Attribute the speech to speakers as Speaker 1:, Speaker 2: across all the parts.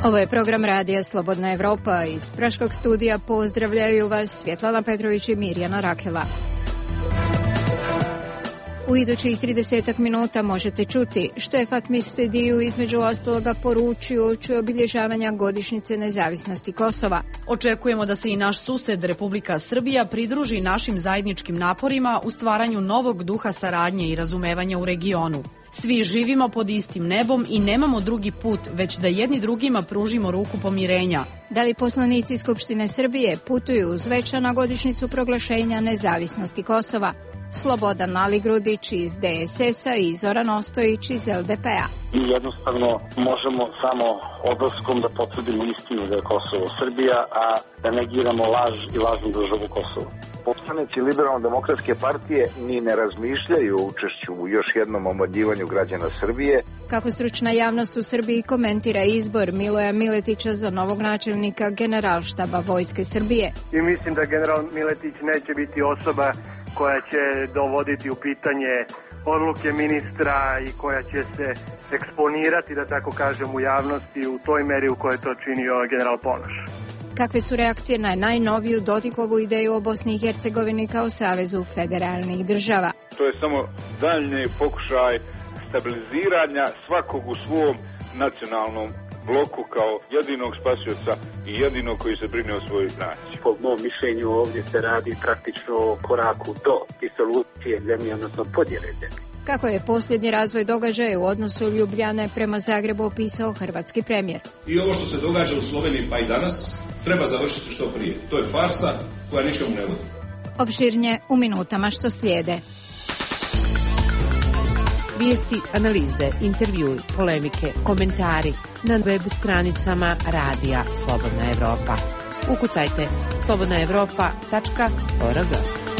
Speaker 1: Ovo je program radija Slobodna Evropa. Iz Praškog studija pozdravljaju vas Svjetlana Petrović i Mirjana Rakela. U idućih 30 minuta možete čuti što je Fatmir Sediju između ostaloga poručio uoči obilježavanja godišnjice nezavisnosti Kosova.
Speaker 2: Očekujemo da se i naš sused Republika Srbija pridruži našim zajedničkim naporima u stvaranju novog duha saradnje i razumevanja u regionu. Svi živimo pod istim nebom i nemamo drugi put, već da jedni drugima pružimo ruku pomirenja.
Speaker 1: Da li poslanici Skupštine Srbije putuju uz večer na godišnjicu proglašenja nezavisnosti Kosova? Slobodan Aligrudić iz DSS-a i Zoran Ostojić iz LDP-a.
Speaker 3: I jednostavno možemo samo odlaskom da potvrdimo istinu da je Kosovo Srbija, a da negiramo laž i lažnu državu Kosovo.
Speaker 4: Poslanici Liberalno-demokratske partije ni ne razmišljaju o učešću u još jednom omladjivanju građana Srbije.
Speaker 1: Kako stručna javnost u Srbiji komentira izbor Miloja Miletića za novog načelnika Generalštaba Vojske Srbije?
Speaker 5: I mislim da general Miletić neće biti osoba koja će dovoditi u pitanje odluke ministra i koja će se eksponirati, da tako kažem, u javnosti u toj meri u kojoj je to činio general Ponoš.
Speaker 1: Kakve su reakcije na najnoviju Dodikovu ideju o Bosni i Hercegovini kao savezu federalnih država?
Speaker 6: To je samo daljnji pokušaj stabiliziranja svakog u svom nacionalnom bloku kao jedinog spasioca i jedinog koji se brine o svojoj naciji.
Speaker 7: Po mom mišljenju ovdje se radi praktično o koraku do disolucije zemlje, odnosno podjele zemlje.
Speaker 1: Kako je posljednji razvoj događaja u odnosu Ljubljane prema Zagrebu opisao hrvatski premijer?
Speaker 8: I ovo što se događa u Sloveniji pa i danas treba završiti što prije. To je farsa koja ničemu ne vodi.
Speaker 1: Opširnije u minutama što slijede.
Speaker 9: Vijesti, analize, intervjui, polemike, komentari na web stranicama radija Slobodna Evropa. Ukucajte slobodnaevropa.org.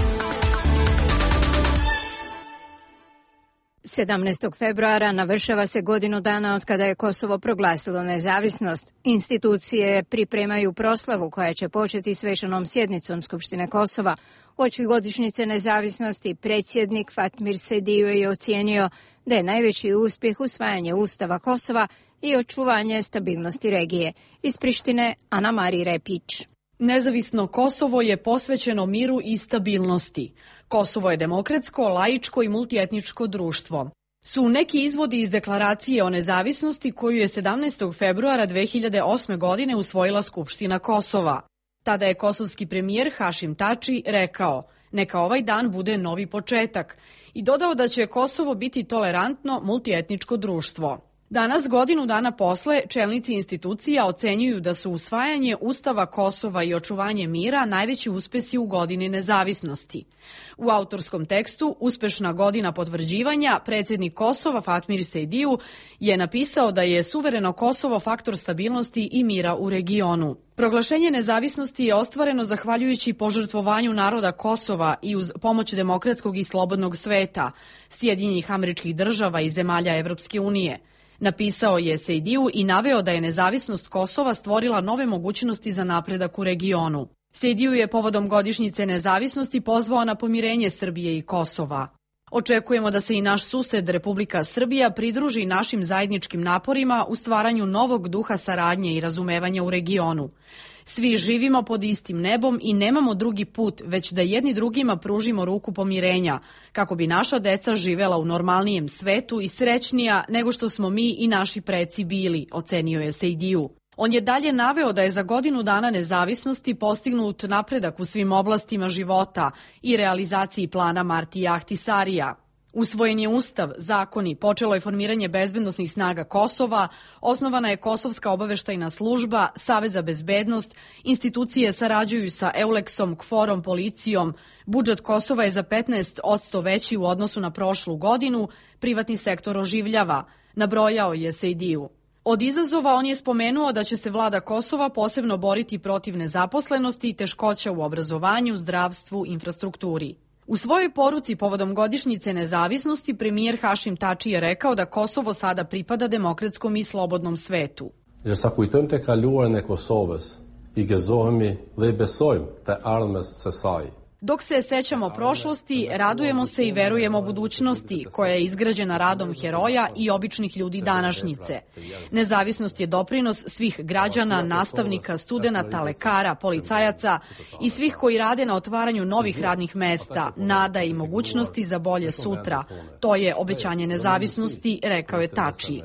Speaker 1: 17. februara navršava se godinu dana od kada je Kosovo proglasilo nezavisnost. Institucije pripremaju proslavu koja će početi svečanom sjednicom Skupštine Kosova. Uoči godišnjice nezavisnosti predsjednik Fatmir Sediju je ocijenio da je najveći uspjeh usvajanje Ustava Kosova i očuvanje stabilnosti regije. Iz Prištine Ana Mari Repić.
Speaker 2: Nezavisno Kosovo je posvećeno miru i stabilnosti. Kosovo je demokratsko, laičko i multietničko društvo. Su neki izvodi iz deklaracije o nezavisnosti koju je 17. februara 2008. godine usvojila Skupština Kosova. Tada je kosovski premijer Hašim Tači rekao: "Neka ovaj dan bude novi početak" i dodao da će Kosovo biti tolerantno multietničko društvo. Danas, godinu dana posle, čelnici institucija ocenjuju da su usvajanje Ustava Kosova i očuvanje mira najveći uspesi u godini nezavisnosti. U autorskom tekstu "Uspešna godina potvrđivanja" predsjednik Kosova Fatmir Sediju je napisao da je suvereno Kosovo faktor stabilnosti i mira u regionu. Proglašenje nezavisnosti je ostvareno zahvaljujući požrtvovanju naroda Kosova i uz pomoć demokratskog i slobodnog sveta, Sjedinjenih Američkih Država i zemalja Evropske unije. Napisao je Sediju i naveo da je nezavisnost Kosova stvorila nove mogućnosti za napredak u regionu. Sediju je povodom godišnjice nezavisnosti pozvao na pomirenje Srbije i Kosova. Očekujemo da se i naš sused Republika Srbija pridruži našim zajedničkim naporima u stvaranju novog duha saradnje i razumevanja u regionu. Svi živimo pod istim nebom i nemamo drugi put, već da jedni drugima pružimo ruku pomirenja, kako bi naša deca živela u normalnijem svetu i srećnija nego što smo mi i naši preci bili, ocenio je Sediju. On je dalje naveo da je za godinu dana nezavisnosti postignut napredak u svim oblastima života i realizaciji plana Marti Ahtisarija. Usvojen je Ustav, zakoni, počelo je formiranje bezbednosnih snaga Kosova, osnovana je Kosovska obaveštajna služba, Savez za bezbednost, institucije sarađuju sa Euleksom, KFOR-om, policijom, budžet Kosova je za 15% veći u odnosu na prošlu godinu, privatni sektor oživljava, nabrojao je Sediju. Od izazova on je spomenuo da će se vlada Kosova posebno boriti protiv nezaposlenosti i teškoća u obrazovanju, zdravstvu, infrastrukturi. U svojoj poruci povodom godišnjice nezavisnosti premijer Hašim Tači je rekao da Kosovo sada pripada demokratskom i slobodnom svetu.
Speaker 10: Derisa kujtojmë të kaluarën e Kosovës, i gëzohemi dhe besojmë te ardhmës së saj.
Speaker 2: Dok se sećamo prošlosti, radujemo se i verujemo budućnosti, koja je izgrađena radom heroja i običnih ljudi današnjice. Nezavisnost je doprinos svih građana, nastavnika, studenata, lekara, policajaca i svih koji rade na otvaranju novih radnih mesta, nada i mogućnosti za bolje sutra. To je obećanje nezavisnosti, rekao je Tači.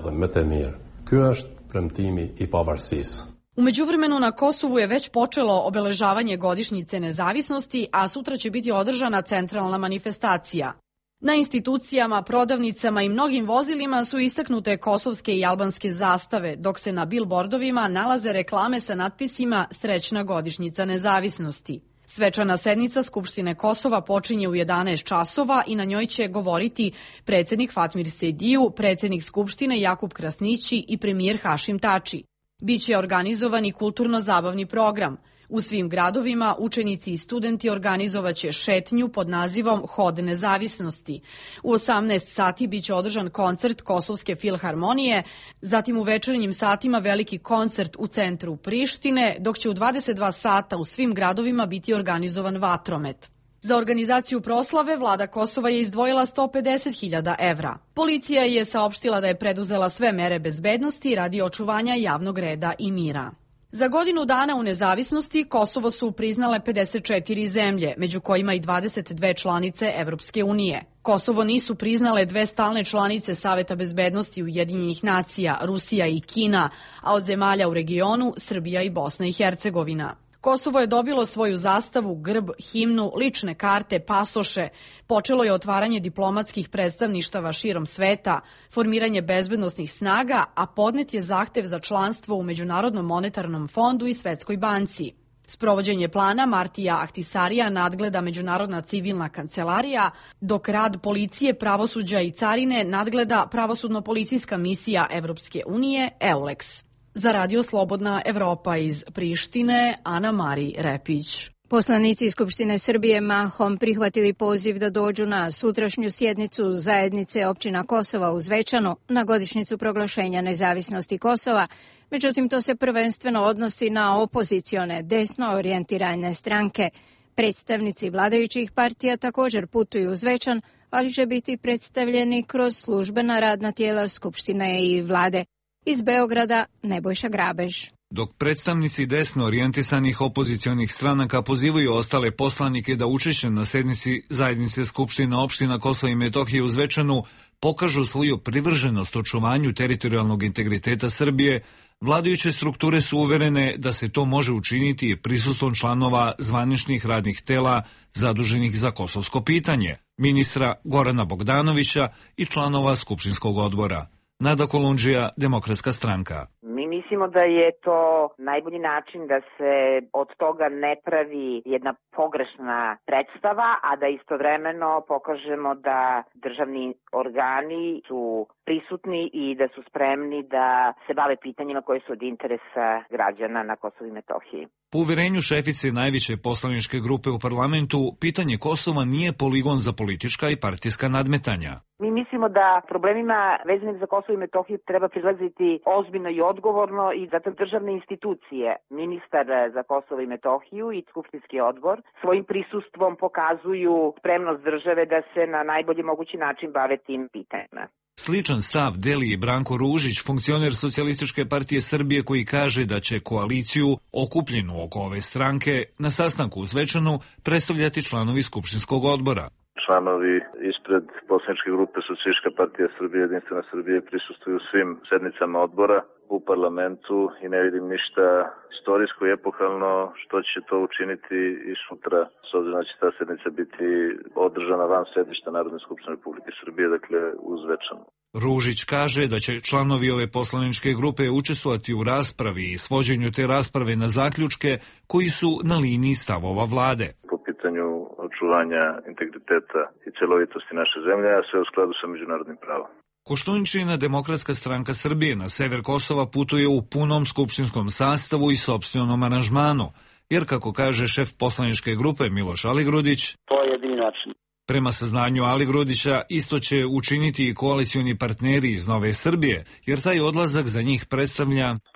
Speaker 2: U međuvremenu na Kosovu je već počelo obeležavanje godišnjice nezavisnosti, a sutra će biti održana centralna manifestacija. Na institucijama, prodavnicama i mnogim vozilima su istaknute kosovske i albanske zastave, dok se na bilbordovima nalaze reklame sa natpisima Srećna godišnjica nezavisnosti. Svečana sednica Skupštine Kosova počinje u 11 časova i na njoj će govoriti predsjednik Fatmir Sejdiju, predsjednik Skupštine Jakub Krasnići i premijer Hašim Tači. Biće organizovan i kulturno-zabavni program. U svim gradovima učenici i studenti organizovaće šetnju pod nazivom Hod nezavisnosti. U 18 sati biće održan koncert Kosovske filharmonije, zatim u večernjim satima veliki koncert u centru Prištine, dok će u 22 sata u svim gradovima biti organizovan vatromet. Za organizaciju proslave vlada Kosova je izdvojila 150.000 evra. Policija je saopštila da je preduzela sve mere bezbednosti radi očuvanja javnog reda i mira. Za godinu dana u nezavisnosti Kosovo su priznale 54 zemlje, među kojima i 22 članice Evropske unije. Kosovo nisu priznale 2 stalne članice Saveta bezbednosti Ujedinjenih nacija, Rusija i Kina, a od zemalja u regionu Srbija i Bosna i Hercegovina. Kosovo je dobilo svoju zastavu, grb, himnu, lične karte, pasoše. Počelo je otvaranje diplomatskih predstavništava širom sveta, formiranje bezbednosnih snaga, a podnet je zahtev za članstvo u Međunarodnom monetarnom fondu i Svetskoj banci. Sprovođenje plana Martija Ahtisarija nadgleda Međunarodna civilna kancelarija, dok rad policije, pravosuđa i carine nadgleda pravosudno-policijska misija Evropske unije EULEX. Za Radio Slobodna Evropa iz Prištine, Ana Mari Repić.
Speaker 1: Poslanici Skupštine Srbije mahom prihvatili poziv da dođu na sutrašnju sjednicu zajednice općina Kosova u Zvečanu na godišnjicu proglašenja nezavisnosti Kosova. Međutim, to se prvenstveno odnosi na opozicione, desno orijentirane stranke. Predstavnici vladajućih partija također putuju u Zvečan, ali će biti predstavljeni kroz službena radna tijela Skupštine i vlade. Iz Beograda Nebojša Grabež.
Speaker 10: Dok predstavnici desno orijentisanih opozicionih stranaka pozivaju ostale poslanike da učešće na sednici zajednice Skupština opština Kosova i Metohije u Zvečanu pokažu svoju privrženost očuvanju teritorijalnog integriteta Srbije, vladajuće strukture su uverene da se to može učiniti prisustvom članova zvaničnih radnih tela zaduženih za kosovsko pitanje, ministra Gorana Bogdanovića i članova Skupštinskog odbora. Nada Kolundžija, Demokratska stranka.
Speaker 11: Mi mislimo da je to najbolji način da se od toga ne pravi jedna pogrešna predstava, a da istovremeno pokažemo da državni organi su prisutni i da su spremni da se bave pitanjima koje su od interesa građana na Kosovu i Metohiji.
Speaker 10: Po uverenju šefice najveće poslaničke grupe u parlamentu, pitanje Kosova nije poligon za politička i partijska nadmetanja.
Speaker 11: Mi mislimo da problemima vezanim za Kosovo i Metohiju treba prilaziti ozbiljno i odgovorno i zato državne institucije, ministar za Kosovo i Metohiju i Skupštinski odbor svojim prisustvom pokazuju spremnost države da se na najbolji mogući način bave tim pitanjima.
Speaker 10: Sličan stav deli i Branko Ružić, funkcioner Socijalističke partije Srbije, koji kaže da će koaliciju okupljenu oko ove stranke na sastanku u Zvečanu predstavljati članovi Skupštinskog odbora.
Speaker 4: Članovi ispred poslaničke grupe Socijalistička partija Srbije, Jedinstvena Srbije prisustuju svim sednicama odbora u parlamentu i ne vidim ništa istorijsko i epohalno što će to učiniti i sutra, s obzirom da će ta sednica biti održana van sedišta Narodne skupštine Republike Srbije, dakle u Zvečanu.
Speaker 10: Ružić kaže da će članovi ove poslaničke grupe učestvovati u raspravi i svođenju te rasprave na zaključke koji su na liniji stavova vlade.
Speaker 4: Po pitanju očuvanja integriteta i celovitosti naše zemlje, a sve u skladu sa međunarodnim pravom.
Speaker 10: Koštuničina Demokratska stranka Srbije na sever Kosova putuje u punom skupštinskom sastavu i sopstvenom aranžmanu, jer kako kaže šef poslaničke grupe Miloš Aligrudić,
Speaker 3: to je jedini način.
Speaker 10: Prema saznanju Aligrudića, isto će učiniti i koalicioni partneri iz Nove Srbije, jer taj odlazak za njih predstavlja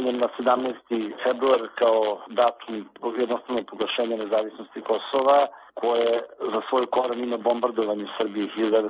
Speaker 3: proglašenjem na 17. februar kao datum jednostavno proglašenja nezavisnosti Kosova, koje za svoj koren ima bombardovanje Srbije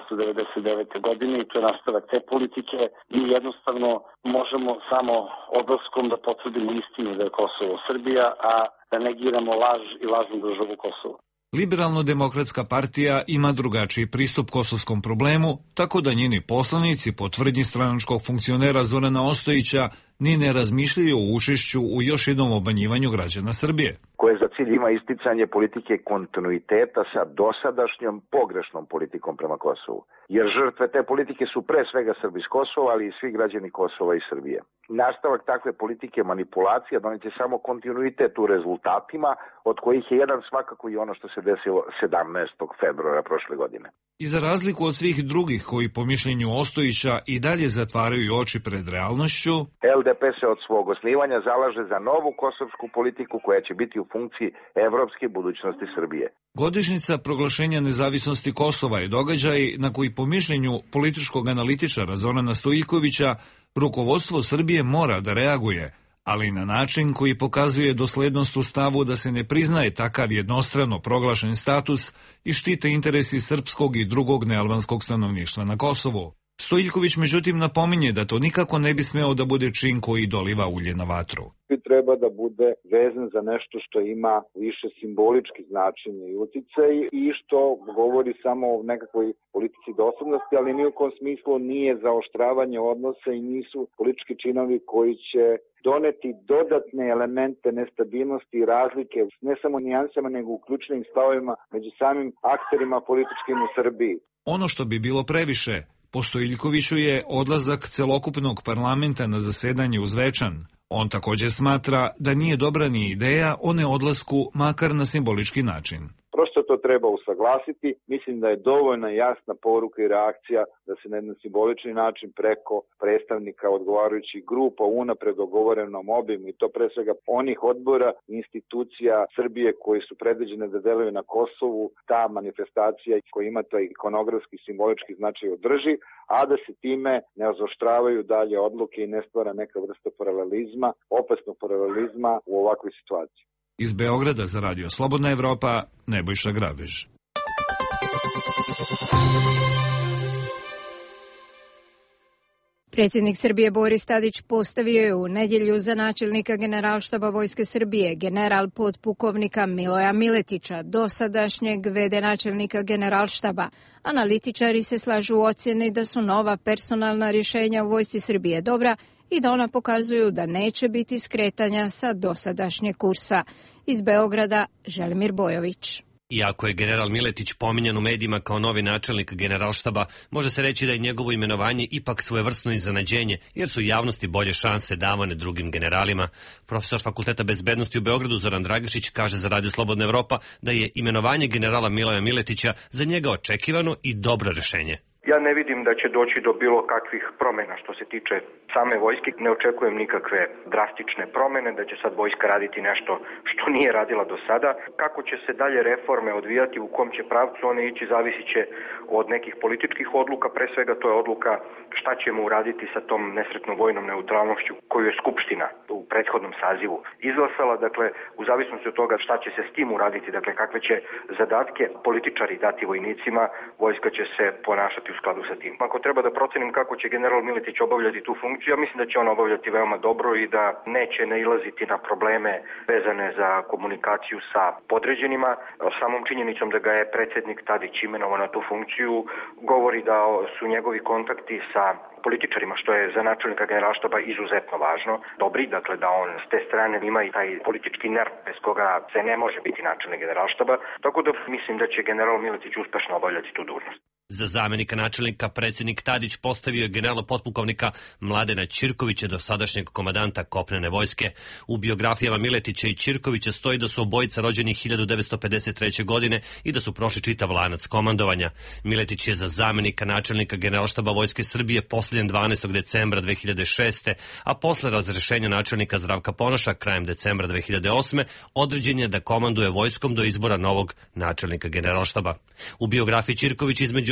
Speaker 3: 1999. godine i to je nastavak te politike. Mi jednostavno možemo samo odlaskom da potvrdimo istinu da je Kosovo Srbija, a da negiramo laž i lažnu državu Kosovo.
Speaker 10: Liberalno-demokratska partija ima drugačiji pristup kosovskom problemu, tako da njeni poslanici, po tvrdnji stranačkog funkcionera Zorana Ostojića, ni ne razmišljaju o učešću u još jednom obmanjivanju građana Srbije.
Speaker 12: Koje za cilj ima isticanje politike kontinuiteta sa dosadašnjom pogrešnom politikom prema Kosovu. Jer žrtve te politike su pre svega Srbi iz Kosova, ali i svi građani Kosova i Srbije. Nastavak takve politike manipulacija doneti samo kontinuitet u rezultatima, od kojih je jedan svakako i ono što se desilo 17. februara prošle godine.
Speaker 10: I za razliku od svih drugih koji po mišljenju Ostojića i dalje zatvaraju oči pred realnošću,
Speaker 12: LDP se od svog osnivanja zalaže za novu kosovsku politiku koja će biti u funkciji evropske budućnosti Srbije.
Speaker 10: Godišnjica proglašenja nezavisnosti Kosova je događaj na koji po mišljenju političkog analitičara Zorana Stojiljkovića rukovodstvo Srbije mora da reaguje, ali na način koji pokazuje doslednost u stavu da se ne priznaje takav jednostrano proglašen status i štite interesi srpskog i drugog nealbanskog stanovništva na Kosovu. Stojiljković međutim napominje da to nikako ne bi smeo da bude čin koji doliva ulje na vatru.
Speaker 13: Treba da bude vezan za nešto što ima više simbolički značenje i uticaj i što govori samo o nekakvoj politici doslednosti, ali ni u kom smislu nije zaoštravanje odnosa i nisu politički činovi koji će doneti dodatne elemente nestabilnosti i razlike, ne samo nijansama, nego u ključnim stavovima među samim akterima političkim u Srbiji.
Speaker 10: Ono što bi bilo previše po Stojiljkoviću je odlazak celokupnog parlamenta na zasedanje u Zvečan. On također smatra da nije dobra ni ideja o neodlasku, makar na simbolički način.
Speaker 13: Prosto to treba usaglasiti. Mislim da je dovoljna jasna poruka i reakcija da se na jedan simbolični način preko predstavnika odgovarajućih grupa unapred dogovorenom obimu i to pre svega onih odbora i institucija Srbije koji su predviđene da deluju na Kosovu, ta manifestacija koja ima taj ikonografski simbolički značaj održi, a da se time ne ozoštravaju dalje odluke i ne stvara neka vrsta paralelizma, opasnog paralelizma u ovakvoj situaciji.
Speaker 10: Iz Beograda za Radio Slobodna Evropa, Nebojša Grabež.
Speaker 1: Predsjednik Srbije Boris Tadić postavio je u nedjelju za načelnika Generalštaba Vojske Srbije general potpukovnika Miloja Miletića, dosadašnjeg v.d. načelnika Generalštaba. Analitičari se slažu u ocjeni da su nova personalna rješenja u Vojsci Srbije dobra i da ona pokazuju da neće biti skretanja sa dosadašnjeg kursa. Iz Beograda, Želimir Bojović.
Speaker 14: Iako je general Miletić pominjan u medijima kao novi načelnik Generalštaba, može se reći da je njegovo imenovanje ipak svojevrsno iznenađenje, jer su javnosti bolje šanse davane drugim generalima. Profesor Fakulteta bezbednosti u Beogradu Zoran Dragišić kaže za Radio Slobodna Evropa da je imenovanje generala Miloja Miletića za njega očekivano i dobro rješenje.
Speaker 15: Ja ne vidim da će doći do bilo kakvih promjena što se tiče same vojske. Ne očekujem nikakve drastične promjene, da će sad vojska raditi nešto što nije radila do sada. Kako će se dalje reforme odvijati, u kom će pravcu one ići, zavisit će od nekih političkih odluka. Pre svega to je odluka šta ćemo uraditi sa tom nesretnom vojnom neutralnošću koju je Skupština u prethodnom sazivu izglasala. Dakle, u zavisnosti od toga šta će se s tim uraditi, dakle kakve će zadatke političari dati vojnicima, vojska će se ponašati u skladu sa tim. Ako treba da procenim kako će general Miletić obavljati tu funkciju, ja mislim da će on obavljati veoma dobro i da neće nailaziti na probleme vezane za komunikaciju sa podređenima. Samom činjenicom da ga je predsjednik Tadić imenovao na tu funkciju govori da su njegovi kontakti sa političarima, što je za načelnika Generalštaba izuzetno važno, dobri, dakle da on s te strane ima i taj politički nerv bez koga se ne može biti načelnik Generalštaba, tako da mislim da će general Miletić uspešno obavljati tu dužnost.
Speaker 14: Za zamjenika načelnika predsjednik Tadić postavio je generala potpukovnika Mladena Ćirkovića, dosadašnjeg komandanta kopnene vojske. U biografijama Miletića i Ćirkovića stoji da su obojica rođeni 1953. godine i da su prošli čitav lanac komandovanja. Miletić je za zamjenika načelnika Generalštaba Vojske Srbije postavljen 12. decembra 2006. a posle razrešenja načelnika Zdravka Ponoša krajem decembra 2008. određen je da komanduje vojskom do izbora novog načelnika Generalštaba. U biografiji Ćirković između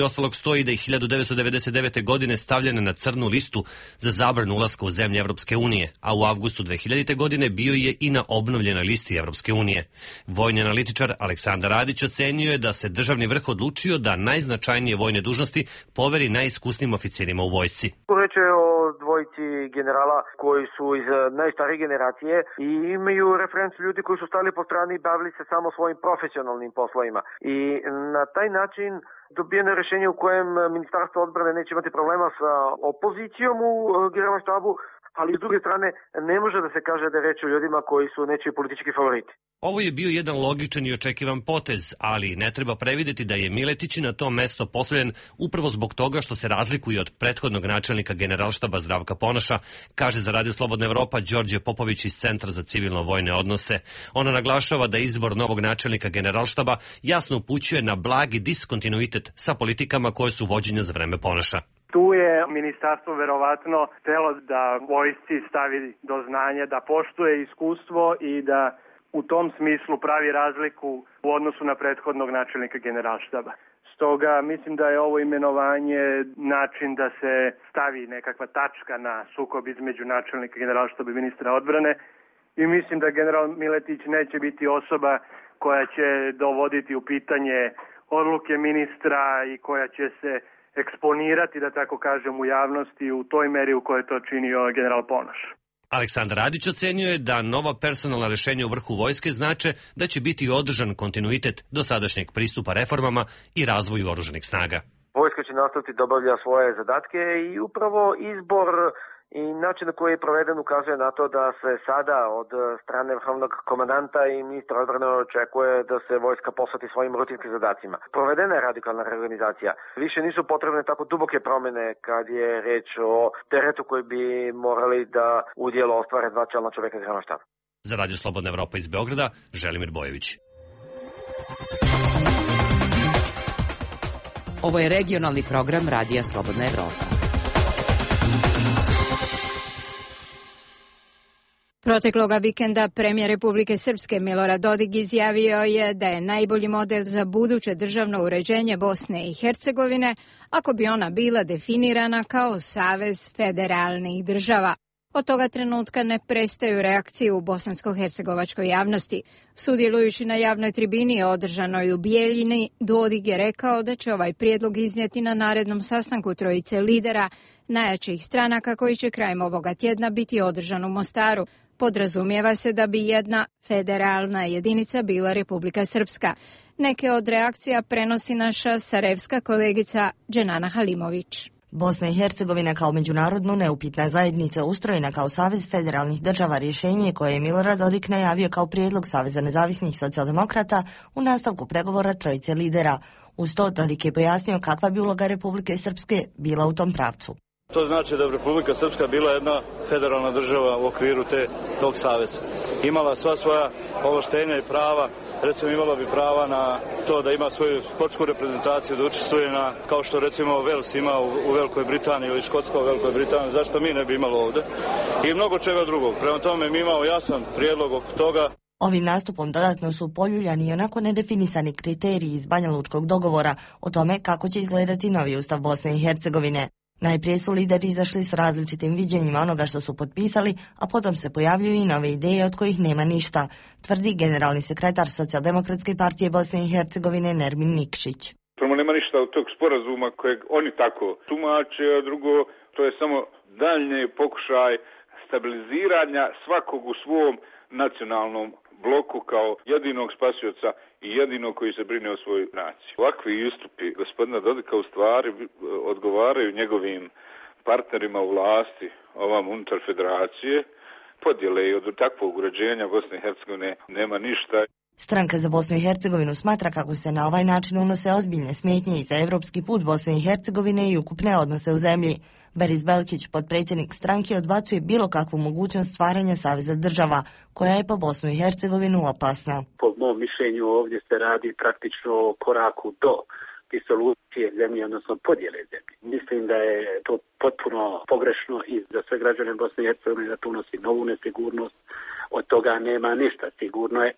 Speaker 14: ostalog stoji da je 1999. godine stavljena na crnu listu za zabranu ulaska u zemlje Evropske unije, a u avgustu 2000. godine bio je i na obnovljenoj listi Evropske unije. Vojni analitičar Aleksandar Radić ocenio je da se državni vrh odlučio da najznačajnije vojne dužnosti poveri najiskusnijim oficirima u vojsci.
Speaker 16: Reč je o dvojici generala koji su iz najstarije generacije i imaju referencu ljudi koji su stali po strani i bavili se samo svojim profesionalnim poslovima. I na taj način dobijeno je rješenje u kojem Ministarstvo odbrane neće imati problema sa opozicijom u generalnom štabu, ali s druge strane ne može da se kaže da je reč o ljudima koji su nečiji politički favoriti.
Speaker 14: Ovo je bio jedan logičan i očekivan potez, ali ne treba prevideti da je Miletić na to mesto postavljen upravo zbog toga što se razlikuje od prethodnog načelnika generalštaba Zdravka Ponoša, kaže za Radio Slobodna Evropa Đorđe Popović iz Centra za civilno-vojne odnose. Ona naglašava da izbor novog načelnika generalštaba jasno upućuje na blagi diskontinuitet sa politikama koje su vođenja za vreme Ponoša.
Speaker 5: Tu je ministarstvo verovatno htelo da vojsci stavi do znanja da poštuje iskustvo i da u tom smislu pravi razliku u odnosu na prethodnog načelnika generalštaba. Stoga mislim da je ovo imenovanje način da se stavi nekakva tačka na sukob između načelnika generalštaba i ministra odbrane i mislim da general Miletić neće biti osoba koja će dovoditi u pitanje odluke ministra i koja će se eksponirati, da tako kažem, u javnosti u toj meri u kojoj je to činio general Ponoš.
Speaker 14: Aleksandar Radić ocenio je da nova personalna rešenja u vrhu vojske znače da će biti održan kontinuitet dosadašnjeg pristupa reformama i razvoju oružanih snaga.
Speaker 16: Vojska će nastaviti da obavlja svoje zadatke i upravo izbor i način na koji je proveden ukazuje na to da se sada od strane vrhovnog komandanta i ministra odbrane očekuje da se vojska posveti svojim rutinskim zadacima. Provedena je radikalna reorganizacija. Više nisu potrebne tako duboke promene kad je reč o teretu koji bi morali da udjelo ostvare dva čelna čoveka generalnog štaba.
Speaker 14: Za Radio Slobodna Evropa iz Beograda, Želimir Bojević.
Speaker 9: Ovo je regionalni program Radija Slobodna Evropa.
Speaker 1: Protekloga vikenda premijer Republike Srpske Milorad Dodik izjavio je da je najbolji model za buduće državno uređenje Bosne i Hercegovine ako bi ona bila definirana kao savez federalnih država. Od toga trenutka ne prestaju reakcije u bosansko-hercegovačkoj javnosti. Sudjelujući na javnoj tribini održanoj u Bijeljini, Dodik je rekao da će ovaj prijedlog iznijeti na narednom sastanku trojice lidera najjačih stranaka koji će krajem ovoga tjedna biti održan u Mostaru. Podrazumijeva se da bi jedna federalna jedinica bila Republika Srpska. Neke od reakcija prenosi naša sarajevska kolegica Dženana Halimović.
Speaker 17: Bosna i Hercegovina kao međunarodno neupitna zajednica ustrojena kao Savez federalnih država rješenje koje je Milorad Dodik najavio kao prijedlog Saveza nezavisnih socijaldemokrata u nastavku pregovora trojice lidera. Uz to Dodik je pojasnio kakva bi uloga Republike Srpske bila u tom pravcu.
Speaker 18: To znači da bi Republika Srpska bila jedna federalna država u okviru tog saveza. Imala sva svoja ovlaštenja i prava, recimo imala bi prava na to da ima svoju sportsku reprezentaciju, da učestvuje na, kao što recimo Wales ima u Velikoj Britaniji ili Škotska u Velikoj Britaniji, zašto mi ne bi imalo ovde? I mnogo čega drugog. Prema tome mi imamo jasan prijedlog oko toga.
Speaker 17: Ovim nastupom dodatno su poljuljani i onako nedefinisani kriteriji iz Banja Lučkog dogovora o tome kako će izgledati novi ustav Bosne i Hercegovine. Najprije su lideri izašli s različitim viđenjima onoga što su potpisali, a potom se pojavljuju i nove ideje od kojih nema ništa, tvrdi generalni sekretar Socijaldemokratske partije Bosne i Hercegovine Nermin Nikšić.
Speaker 6: Prvo nema ništa od tog sporazuma kojeg oni tako tumače, a drugo to je samo daljnji pokušaj stabiliziranja svakog u svom nacionalnom bloku kao jedinog spasioca i jedino koji se brine o svojoj naciji. Ovakvi istupi gospodina Dodika u stvari odgovaraju njegovim partnerima u vlasti, ovam unutar federacije, podjele i od takvog uređenja Bosne i Hercegovine nema ništa.
Speaker 17: Stranka za Bosnu i Hercegovinu smatra kako se na ovaj način unose ozbiljne smetnje i za evropski put Bosne i Hercegovine i ukupne odnose u zemlji. Beris Belkić, potpredsjednik stranke, odbacuje bilo kakvu mogućnost stvaranja saveza država, koja je po Bosnu i Hercegovinu opasna.
Speaker 7: Po mom mišljenju ovdje se radi praktično o koraku do disolucije zemlje, odnosno podjele zemlje. Mislim da je to potpuno pogrešno i za sve građane Bosne i Hercegovine da to unosi novu nesigurnost. Od toga nema ništa. Sigurno je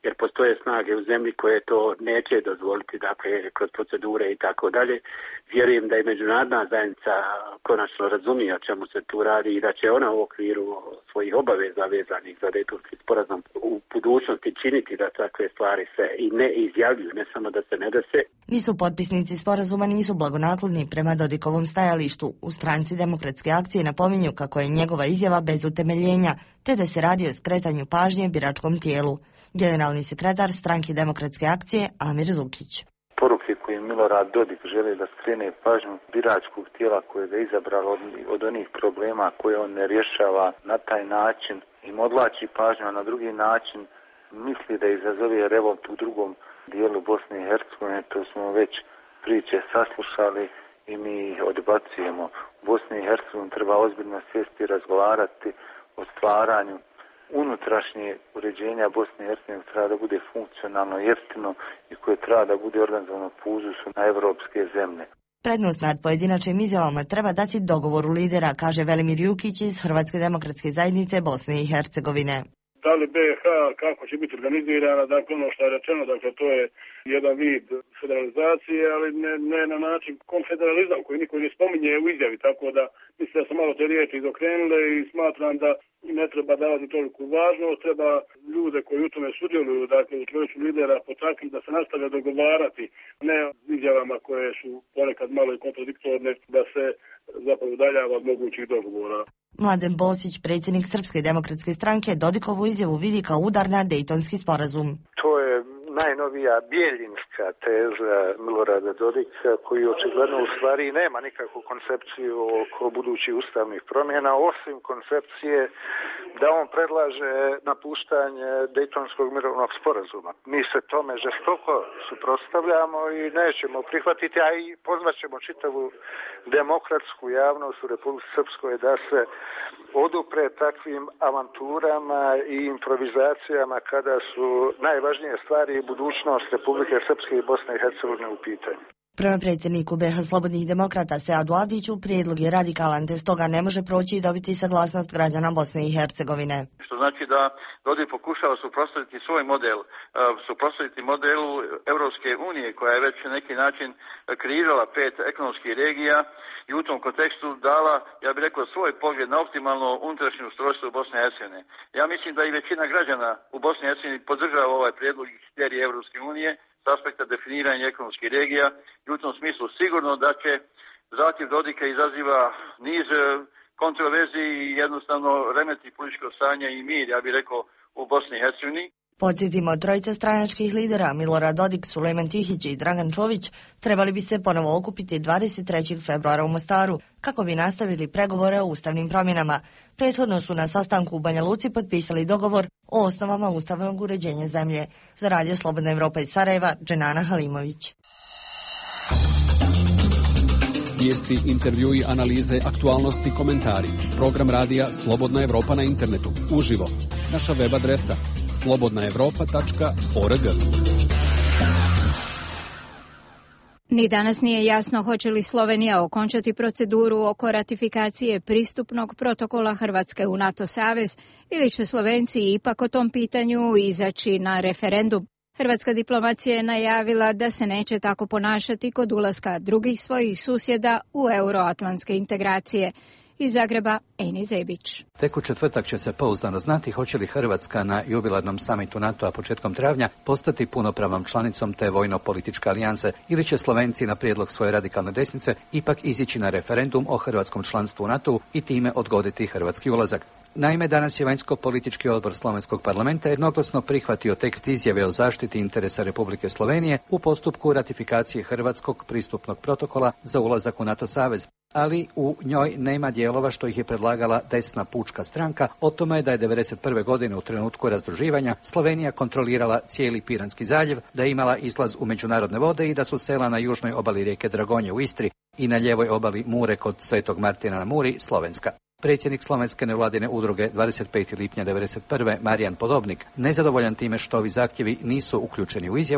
Speaker 7: jer postoje snage u zemlji koje to neće dozvoliti, dakle, kroz procedure i tako dalje. Vjerujem da i međunarodna zajednica konačno razumije o čemu se tu radi i da će ona u okviru svojih obaveza vezanih za Dejtonski sporazum u budućnosti činiti da takve stvari se i ne izjavljuju, ne samo da se ne dese.
Speaker 17: Nisu potpisnici sporazuma nisu blagonakloni prema Dodikovom stajalištu. U Stranci Demokratske akcije napominju kako je njegova izjava bez utemeljenja, te da se radi o skretanju pažnje biračkom tijelu. Generalni sekretar Stranke Demokratske akcije Amir Zukić.
Speaker 19: Poruke koje Milorad Dodik želi da skrene pažnju biračkog tijela koje ga izabralo od onih problema koje on ne rješava na taj način, im odlači pažnju, a na drugi način misli da izazove revolt u drugom dijelu Bosne i Hercegovine. To smo već priče saslušali i mi ih odbacujemo. U Bosni i Hercegovini treba ozbiljno sjesti i razgovarati o stvaranju unutrašnje uređenja Bosne i Hercegovine treba da bude funkcionalno, jeftino i koje treba da bude organizovano po uzusu na evropske zemlje.
Speaker 17: Prednost nad pojedinačnim izjavama treba dati dogovoru lidera, kaže Velimir Jukić iz Hrvatske demokratske zajednice Bosne i Hercegovine.
Speaker 20: Da li BiH kako će biti organizirana, dakle ono što je rečeno, dakle to je jedan vid federalizacije, ali ne na način konfederalizam koji niko ne spominje u izjavi, tako da mislim da su malo te riječi izokrenule i smatram da ne treba davati toliko važnost, treba ljude koji u tome sudjeluju, dakle u čovječu lidera potaknuti da se nastavlja dogovarati, ne izjavama koje su ponekad malo i kontradiktorne, da se zapravo udaljava od mogućih dogovora.
Speaker 17: Mladen Bosić, predsjednik Srpske demokratske stranke, Dodikovu izjavu vidi kao udar na Dejtonski sporazum.
Speaker 21: To je najnovija bijeljinska teza Milorada Dodika, koji očigledno u stvari nema nikakvu koncepciju oko budućih ustavnih promjena, osim koncepcije da on predlaže napuštanje Dejtonskog mirovnog sporazuma. Mi se tome žestoko suprotstavljamo i nećemo prihvatiti, a i pozvaćemo čitavu demokratsku javnost u Republici Srpskoj da se odupre takvim avanturama i improvizacijama kada su najvažnije stvari i budućnost Republike Srpske i Bosne i Hercegovine u pitanju.
Speaker 17: Prema predsjedniku BiH Slobodnih demokrata Seadu Avdiću, prijedlog je radikalan, te stoga ne može proći i dobiti saglasnost građana Bosne i Hercegovine.
Speaker 22: Što znači da Dodik pokušava suprotstaviti svoj model, suprotstaviti modelu Europske unije koja je već na neki način kreirala 5 ekonomskih regija i u tom kontekstu dala, ja bih rekao, svoj pogled na optimalno unutrašnje ustrojstvo Bosne i Hercegovine. Ja mislim da i većina građana u Bosni i Hercegovini podržava ovaj prijedlog i kriterije Europske unije s aspekta definiranja ekonomskih regija i u tom smislu sigurno da će zahtjev Dodika izaziva niz kontroverzi i jednostavno remeti političko stanje i mir, ja bih rekao, u Bosni i Hercegovini.
Speaker 17: Podsjetimo, trojica stranačkih lidera Milorad Dodik, Sulejman Tihić i Dragan Čović trebali bi se ponovo okupiti 23. februara u Mostaru kako bi nastavili pregovore o ustavnim promjenama. Prethodno su na sastanku u Banja Luci potpisali dogovor o osnovama ustavnog uređenja zemlje. Za Radio Slobodna Evropa iz Sarajeva, Dženana Halimović.
Speaker 23: Vijesti, intervjui, analize, aktualnosti, komentari. Program radija Slobodna Evropa na internetu. Uživo. Naša web adresa slobodnaevropa.org.
Speaker 1: Ni danas nije jasno hoće li Slovenija okončati proceduru oko ratifikacije pristupnog protokola Hrvatske u NATO savez ili će Slovenci ipak o tom pitanju izaći na referendum. Hrvatska diplomacija je najavila da se neće tako ponašati kod ulaska drugih svojih susjeda u euroatlantske integracije. Iz Zagreba, Eni Zebić.
Speaker 24: Tek u četvrtak će se pouzdano znati hoće li Hrvatska na jubilarnom samitu NATO-a početkom travnja postati punopravnom članicom te vojno-političke alijanse ili će Slovenci na prijedlog svoje radikalne desnice ipak izići na referendum o hrvatskom članstvu u NATO-u i time odgoditi hrvatski ulazak. Naime, danas je vanjsko-politički odbor Slovenskog parlamenta jednoglasno prihvatio tekst izjave o zaštiti interesa Republike Slovenije u postupku ratifikacije Hrvatskog pristupnog protokola za ulazak u NATO savez, ali u njoj nema dijelova što ih je predlagala desna pučka stranka o tome da je 1991. godine u trenutku razdruživanja Slovenija kontrolirala cijeli Piranski zaljev, da je imala izlaz u međunarodne vode i da su sela na južnoj obali rijeke Dragonje u Istri i na lijevoj obali Mure kod Svetog Martina na Muri slovenska. Predsjednik slovenske nevladine udruge 25. lipnja 1991. Marijan Podobnik, nezadovoljan time što ovi zahtjevi nisu uključeni u izjavu,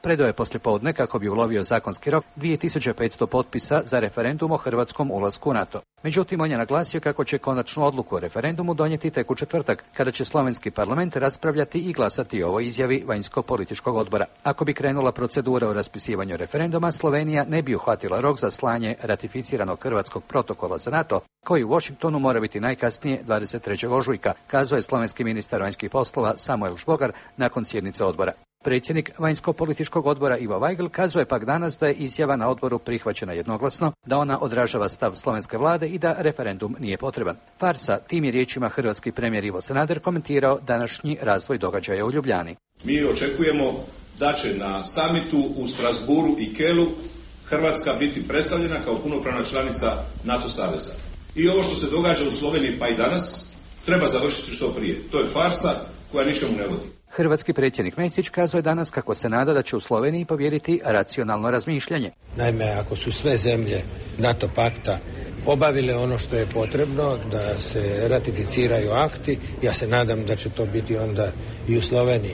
Speaker 24: predao je poslijepodne kako bi ulovio zakonski rok 2500 potpisa za referendum o hrvatskom ulasku u NATO. Međutim, on je naglasio kako će konačnu odluku o referendumu donijeti tek u četvrtak, kada će slovenski parlament raspravljati i glasati o ovoj izjavi vanjsko-političkog odbora. Ako bi krenula procedura o raspisivanju referenduma, Slovenija ne bi uhvatila rok za slanje ratificiranog hrvatskog protokola za NATO, koji u Washingtonu mora biti najkasnije 23. ožujka, kazao je slovenski ministar vanjskih poslova Samuel Žbogar nakon sjednice odbora. Predsjednik vanjsko-političkog odbora Ivo Vajgl kazuje pak danas da je izjava na odboru prihvaćena jednoglasno, da ona odražava stav slovenske vlade i da referendum nije potreban. Farsa, tim je riječima hrvatski premijer Ivo Sanader komentirao današnji razvoj događaja u Ljubljani.
Speaker 2: Mi očekujemo da će na samitu u Strasburu i Kelu Hrvatska biti predstavljena kao punopravna članica NATO saveza. I ovo što se događa u Sloveniji pa i danas treba završiti što prije. To je farsa koja ničemu ne vodi.
Speaker 24: Hrvatski predsjednik Mesić kazuje danas kako se nada da će u Sloveniji pobijediti racionalno razmišljanje.
Speaker 4: Naime, ako su sve zemlje NATO pakta obavile ono što je potrebno da se ratificiraju akti, ja se nadam da će to biti onda i u Sloveniji.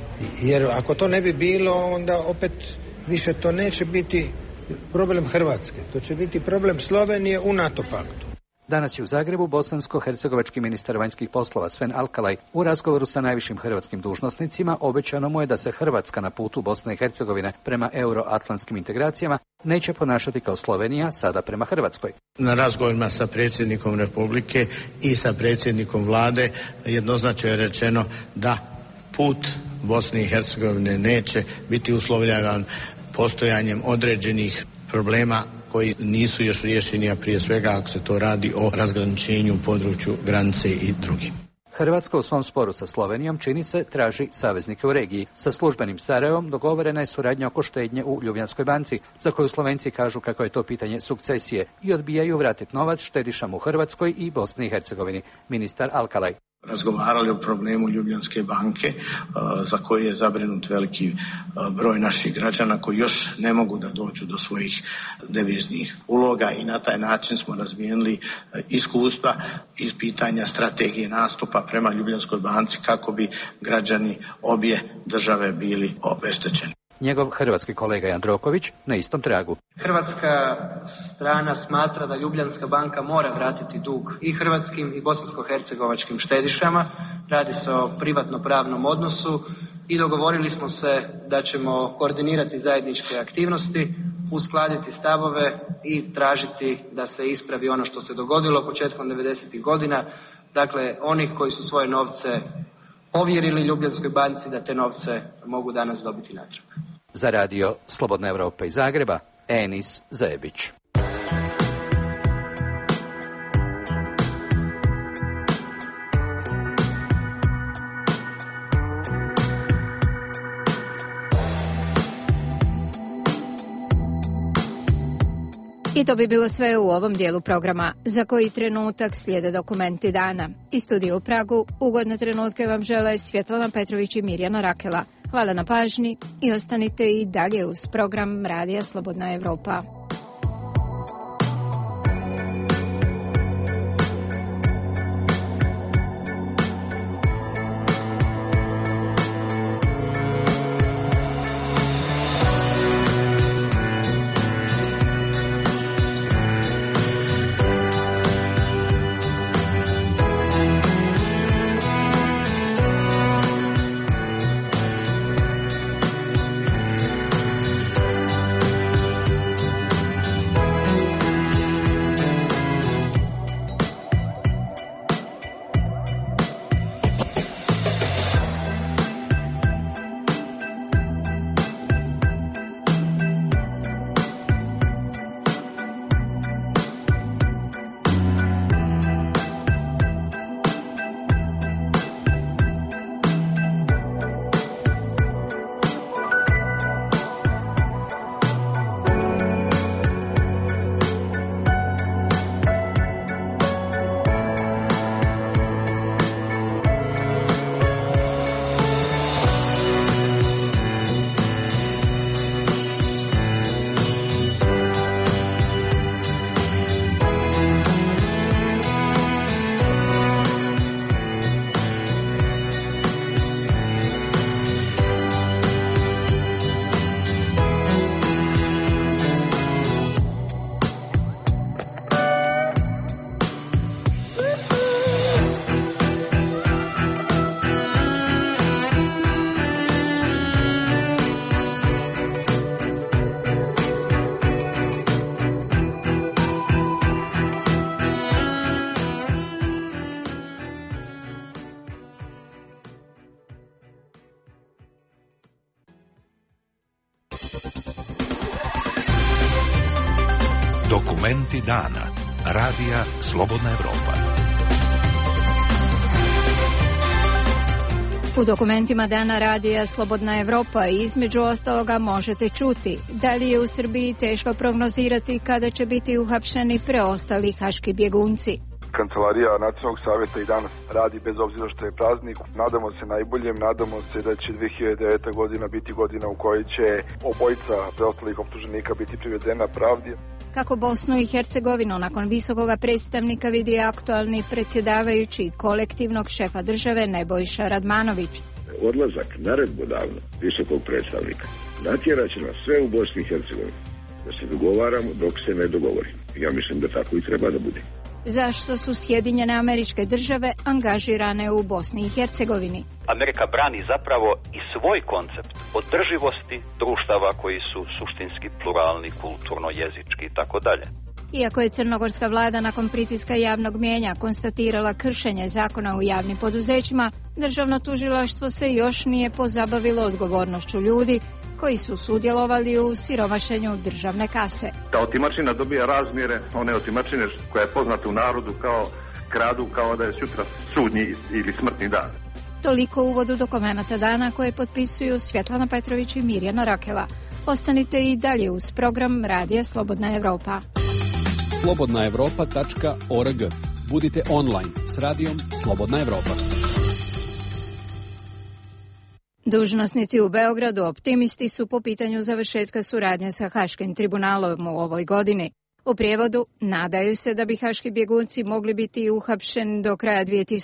Speaker 4: Jer ako to ne bi bilo, onda opet više to neće biti problem Hrvatske. To će biti problem Slovenije u NATO paktu.
Speaker 24: Danas je u Zagrebu bosansko-hercegovački ministar vanjskih poslova Sven Alkalaj. U razgovoru sa najvišim hrvatskim dužnosnicima obećano mu je da se Hrvatska na putu Bosne i Hercegovine prema euroatlantskim integracijama neće ponašati kao Slovenija sada prema Hrvatskoj.
Speaker 8: Na razgovorima sa predsjednikom Republike i sa predsjednikom vlade jednoznačno je rečeno da put Bosne i Hercegovine neće biti uslovljavan postojanjem određenih problema koji nisu još riješeni, a prije svega ako se to radi o razgraničenju u području granice i drugim.
Speaker 24: Hrvatska u svom sporu sa Slovenijom čini se traži saveznike u regiji. Sa službenim Sarajevom dogovorena je suradnja oko štednje u Ljubljanskoj banci, za koju Slovenci kažu kako je to pitanje sukcesije i odbijaju vratiti novac štedišama u Hrvatskoj i Bosni i Hercegovini. Ministar Alkalaj.
Speaker 8: Razgovarali o problemu Ljubljanske banke za koji je zabrinut veliki broj naših građana koji još ne mogu da dođu do svojih deviznih uloga i na taj način smo razmijenili iskustva iz pitanja strategije nastupa prema Ljubljanskoj banci kako bi građani obje države bili obeštećeni.
Speaker 24: Njegov hrvatski kolega Jandroković na istom tragu.
Speaker 11: Hrvatska strana smatra da Ljubljanska banka mora vratiti dug i hrvatskim i bosansko-hercegovačkim štedišama. Radi se o privatno-pravnom odnosu i dogovorili smo se da ćemo koordinirati zajedničke aktivnosti, uskladiti stavove i tražiti da se ispravi ono što se dogodilo početkom 90. godina. Dakle, onih koji su svoje novce povjerili Ljubljanskoj banci da te novce mogu danas dobiti natrag.
Speaker 24: Za radio Slobodna Evropa iz Zagreba, Enis Zajebić.
Speaker 1: I to bi bilo sve u ovom dijelu programa. Za koji trenutak slijede dokumenti dana. Iz studija u Pragu ugodne trenutke vam žele Svjetlana Petrović i Mirjana Rakela. Hvala na pažnji i ostanite i dalje uz program Radija Slobodna Evropa.
Speaker 3: Dokumenti dana. Radija Slobodna Evropa.
Speaker 1: U dokumentima dana radija Slobodna Evropa između ostaloga možete čuti da li je u Srbiji teško prognozirati kada će biti uhapšeni preostali haški bjegunci.
Speaker 10: Kancelarija Nacionalnog savjeta i danas radi bez obzira što je praznik. Nadamo se najboljem, nadamo se da će 2009. godina biti godina u kojoj će obojica preostalih optuženika biti privedena pravdi.
Speaker 1: Kako Bosnu i Hercegovinu nakon visokoga predstavnika vidi aktualni predsjedavajući kolektivnog šefa države Nebojša Radmanović.
Speaker 12: Odlazak naredbodavno visokog predstavnika natjerat će nas sve u Bosni i Hercegovini da se dogovaramo dok se ne dogovorimo. Ja mislim da tako i treba da bude.
Speaker 1: Zašto su Sjedinjene Američke Države angažirane u Bosni i Hercegovini?
Speaker 13: Amerika brani zapravo i svoj koncept održivosti društava koji su suštinski pluralni, kulturno, jezički i tako dalje.
Speaker 1: Iako je crnogorska vlada nakon pritiska javnog mijenja konstatirala kršenje zakona u javnim poduzećima, državno tužilaštvo se još nije pozabavilo odgovornošću ljudi koji su sudjelovali u siromašenju državne kase.
Speaker 25: Ta otimačina dobija razmjere one otimačine koja je poznata u narodu kao kradu, kao da je sutra sudnji ili smrtni dan.
Speaker 1: Toliko u uvodu dokumenata dana koje potpisuju Svjetlana Petrović i Mirjana Rakela. Ostanite i dalje uz program Radija Slobodna Evropa.
Speaker 23: slobodnaevropa.org. Budite online s radijom Slobodna Evropa.
Speaker 1: Dužnosnici u Beogradu optimisti su po pitanju završetka suradnje sa Haškim tribunalom u ovoj godini. U prijevodu, nadaju se da bi haški bjegunci mogli biti uhapšeni do kraja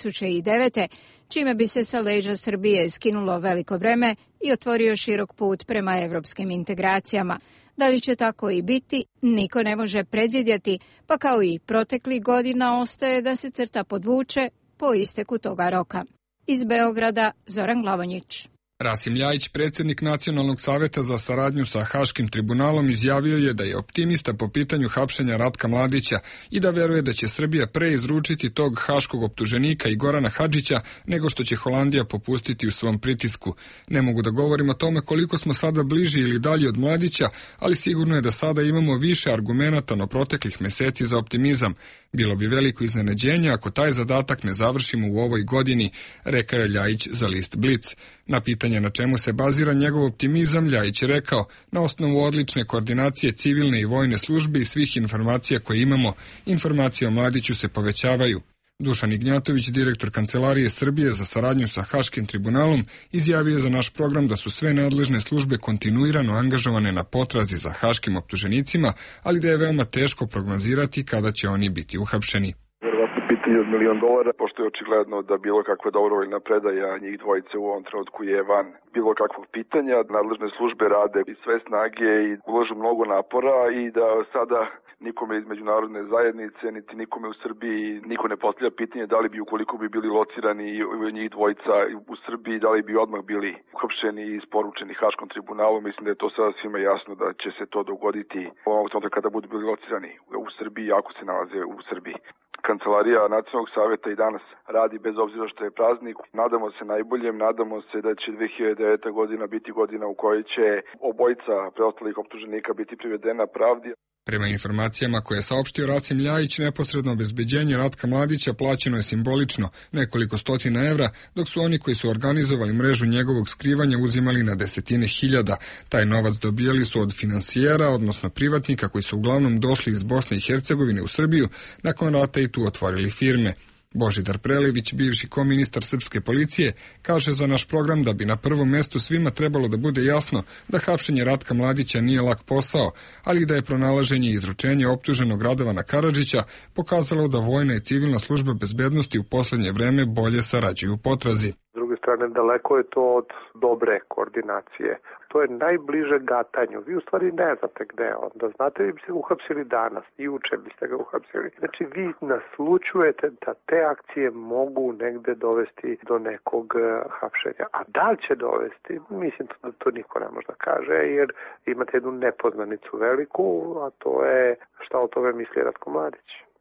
Speaker 1: 2009. čime bi se sa leđa Srbije skinulo veliko vreme i otvorio širok put prema evropskim integracijama. Da li će tako i biti, niko ne može predvidjeti, pa kao i proteklih godina ostaje da se crta podvuče po isteku toga roka. Iz Beograda, Zoran Glavonjić.
Speaker 26: Rasim Ljajić, predsjednik Nacionalnog savjeta za saradnju sa Haškim tribunalom, izjavio je da je optimista po pitanju hapšenja Ratka Mladića i da vjeruje da će Srbija pre izručiti tog haškog optuženika i Gorana Hadžića nego što će Holandija popustiti u svom pritisku. Ne mogu da govorim o tome koliko smo sada bliži ili dalje od Mladića, ali sigurno je da sada imamo više argumenata no proteklih mjeseci za optimizam. Bilo bi veliko iznenađenje ako taj zadatak ne završimo u ovoj godini, rekao je Ljajić za list Blic. Na pitanje na čemu se bazira njegov optimizam, Ljajić je rekao: na osnovu odlične koordinacije civilne i vojne službe i svih informacija koje imamo, informacije o Mladiću se povećavaju. Dušan Ignjatović, direktor Kancelarije Srbije za saradnju sa Haškim tribunalom, izjavio za naš program da su sve nadležne službe kontinuirano angažovane na potrazi za haškim optuženicima, ali da je veoma teško prognozirati kada će oni biti uhapšeni.
Speaker 10: Pitanje od $1 milion, pošto je očigledno da bilo kakva dobrovoljna predaja njih dvojice u ovom trenutku je van bilo kakvog pitanja. Nadležne službe rade i sve snage i ulažu mnogo napora i da sada nikome iz međunarodne zajednice, niti nikome u Srbiji, niko ne postavlja pitanje da li bi, ukoliko bi bili locirani njih dvojica u Srbiji, da li bi odmah bili uhapšeni i isporučeni Haškom tribunalu. Mislim da je to sada svima jasno da će se to dogoditi ovog trenutka kada budu bili locirani u Srbiji, ako se nalaze u Srbiji. Kancelarija Nacionalnog savjeta i danas radi bez obzira što je praznik. Nadamo se najboljem, nadamo se da će 2009. godina biti godina u kojoj će obojica preostalih optuženika biti privedena pravdi.
Speaker 26: Prema informacijama koje je saopštio Rasim Ljajić, neposredno obezbeđenje Ratka Mladića plaćeno je simbolično, nekoliko stotina evra, dok su oni koji su organizovali mrežu njegovog skrivanja uzimali na desetine hiljada. Taj novac dobijali su od finansijera, odnosno privatnika koji su uglavnom došli iz Bosne i Hercegovine u Srbiju, nakon rata i tu otvorili firme. Božidar Prelević, bivši koministar srpske policije, kaže za naš program da bi na prvom mjestu svima trebalo da bude jasno da hapšenje Ratka Mladića nije lak posao, ali da je pronalaženje i izručenje optuženog Radovana Karadžića pokazalo da vojna i civilna služba bezbednosti u posljednje vreme bolje sarađuju u potrazi.
Speaker 27: S druge strane, daleko je to od dobre koordinacije. To je najbliže gatanju. Vi u stvari ne znate gde je on. Da znate, vi biste ga uhapsili danas, juče biste ga uhapsili. Znači, vi naslučujete da te akcije mogu negde dovesti do nekog hapšenja. A da li će dovesti? Mislim da to niko ne može da kaže, jer imate jednu nepoznanicu veliku, a to je šta o tome misli Ratko Mladić.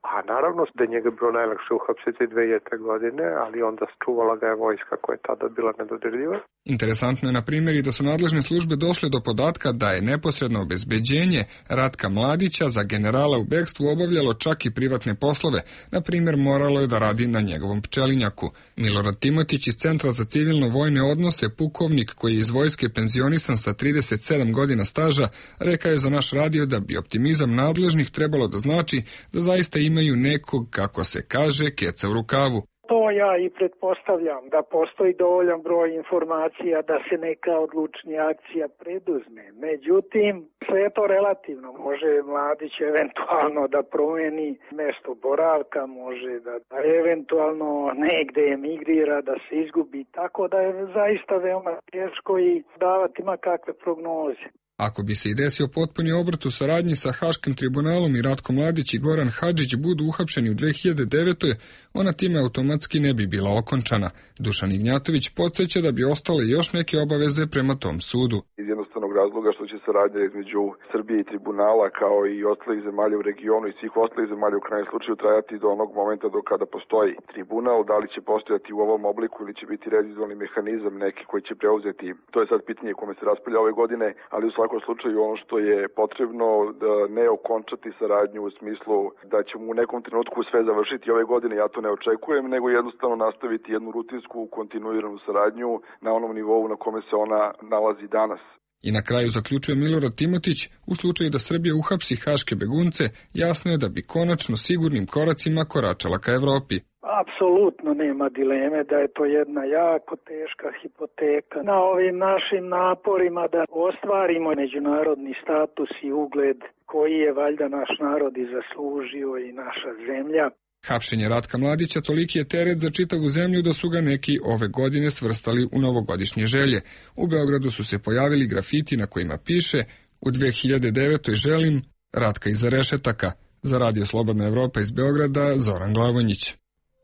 Speaker 27: A naravno da njega je bilo najlakše uhapsiti 2000. godine, ali onda čuvala ga je vojska koja je tada bila nedodirljiva.
Speaker 26: Interesantno je na primjer i da su nadležne službe došle do podatka da je neposredno obezbeđenje Ratka Mladića za generala u bekstvu obavljalo čak i privatne poslove. Na primjer, moralo je da radi na njegovom pčelinjaku. Milorad Timotić iz Centra za civilno-vojne odnose, pukovnik koji je iz vojske penzionisan sa 37 godina staža, rekao je za naš radio da bi optimizam nadležnih trebalo da znači da zaista imaju nekog, kako se kaže, keca u rukavu.
Speaker 5: To ja i pretpostavljam, da postoji dovoljan broj informacija da se neka odlučnija akcija preduzme. Međutim, sve je to relativno. Može Mladić eventualno da promeni mesto boravka, može da eventualno negde emigrira, da se izgubi. Tako da je zaista veoma teško i davati ima kakve prognoze.
Speaker 26: Ako bi se i desio potpuni obrt u saradnji sa Haškim tribunalom i Ratko Mladić i Goran Hadžić budu uhapšeni u 2009. ona time automatski ne bi bila okončana. Dušan Ignjatović podsjeća da bi ostale još neke obaveze prema tom sudu.
Speaker 10: Iz jednostavnog razloga što će saradnja između Srbije i tribunala kao i ostalih zemalja u regionu i svih ostalih zemalja u krajnjem slučaju trajati do onog momenta do kada postoji tribunal, da li će postojati u ovom obliku ili će biti revizovalni mehanizam neki koji će preuzeti. To je sad pitanje kome se raspravlja ove godine, ali u svakom slučaju ono što je potrebno da ne okončati saradnju u smislu da ćemo u nekom trenutku sve završiti ove godine, ja to ne očekujem, nego jednostavno nastaviti jednu rutinsku kontinuiranu saradnju na onom nivou na kome se ona nalazi danas.
Speaker 26: I na kraju zaključuje Milorad Timotić, u slučaju da Srbija uhapsi haške begunce, jasno je da bi konačno sigurnim koracima koračala ka Evropi.
Speaker 5: Apsolutno nema dileme da je to jedna jako teška hipoteka na ovim našim naporima da ostvarimo međunarodni status i ugled koji je valjda naš narod i zaslužio i naša zemlja.
Speaker 26: Hapšenje Ratka Mladića toliki je teret za čitavu zemlju da su ga neki ove godine svrstali u novogodišnje želje. U Beogradu su se pojavili grafiti na kojima piše "U 2009. želim Ratka iza rešetaka". Za Radio Slobodna Evropa iz Beograda, Zoran Glavonjić.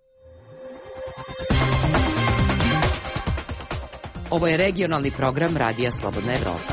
Speaker 6: Ovo je regionalni program Radija Slobodna Evropa.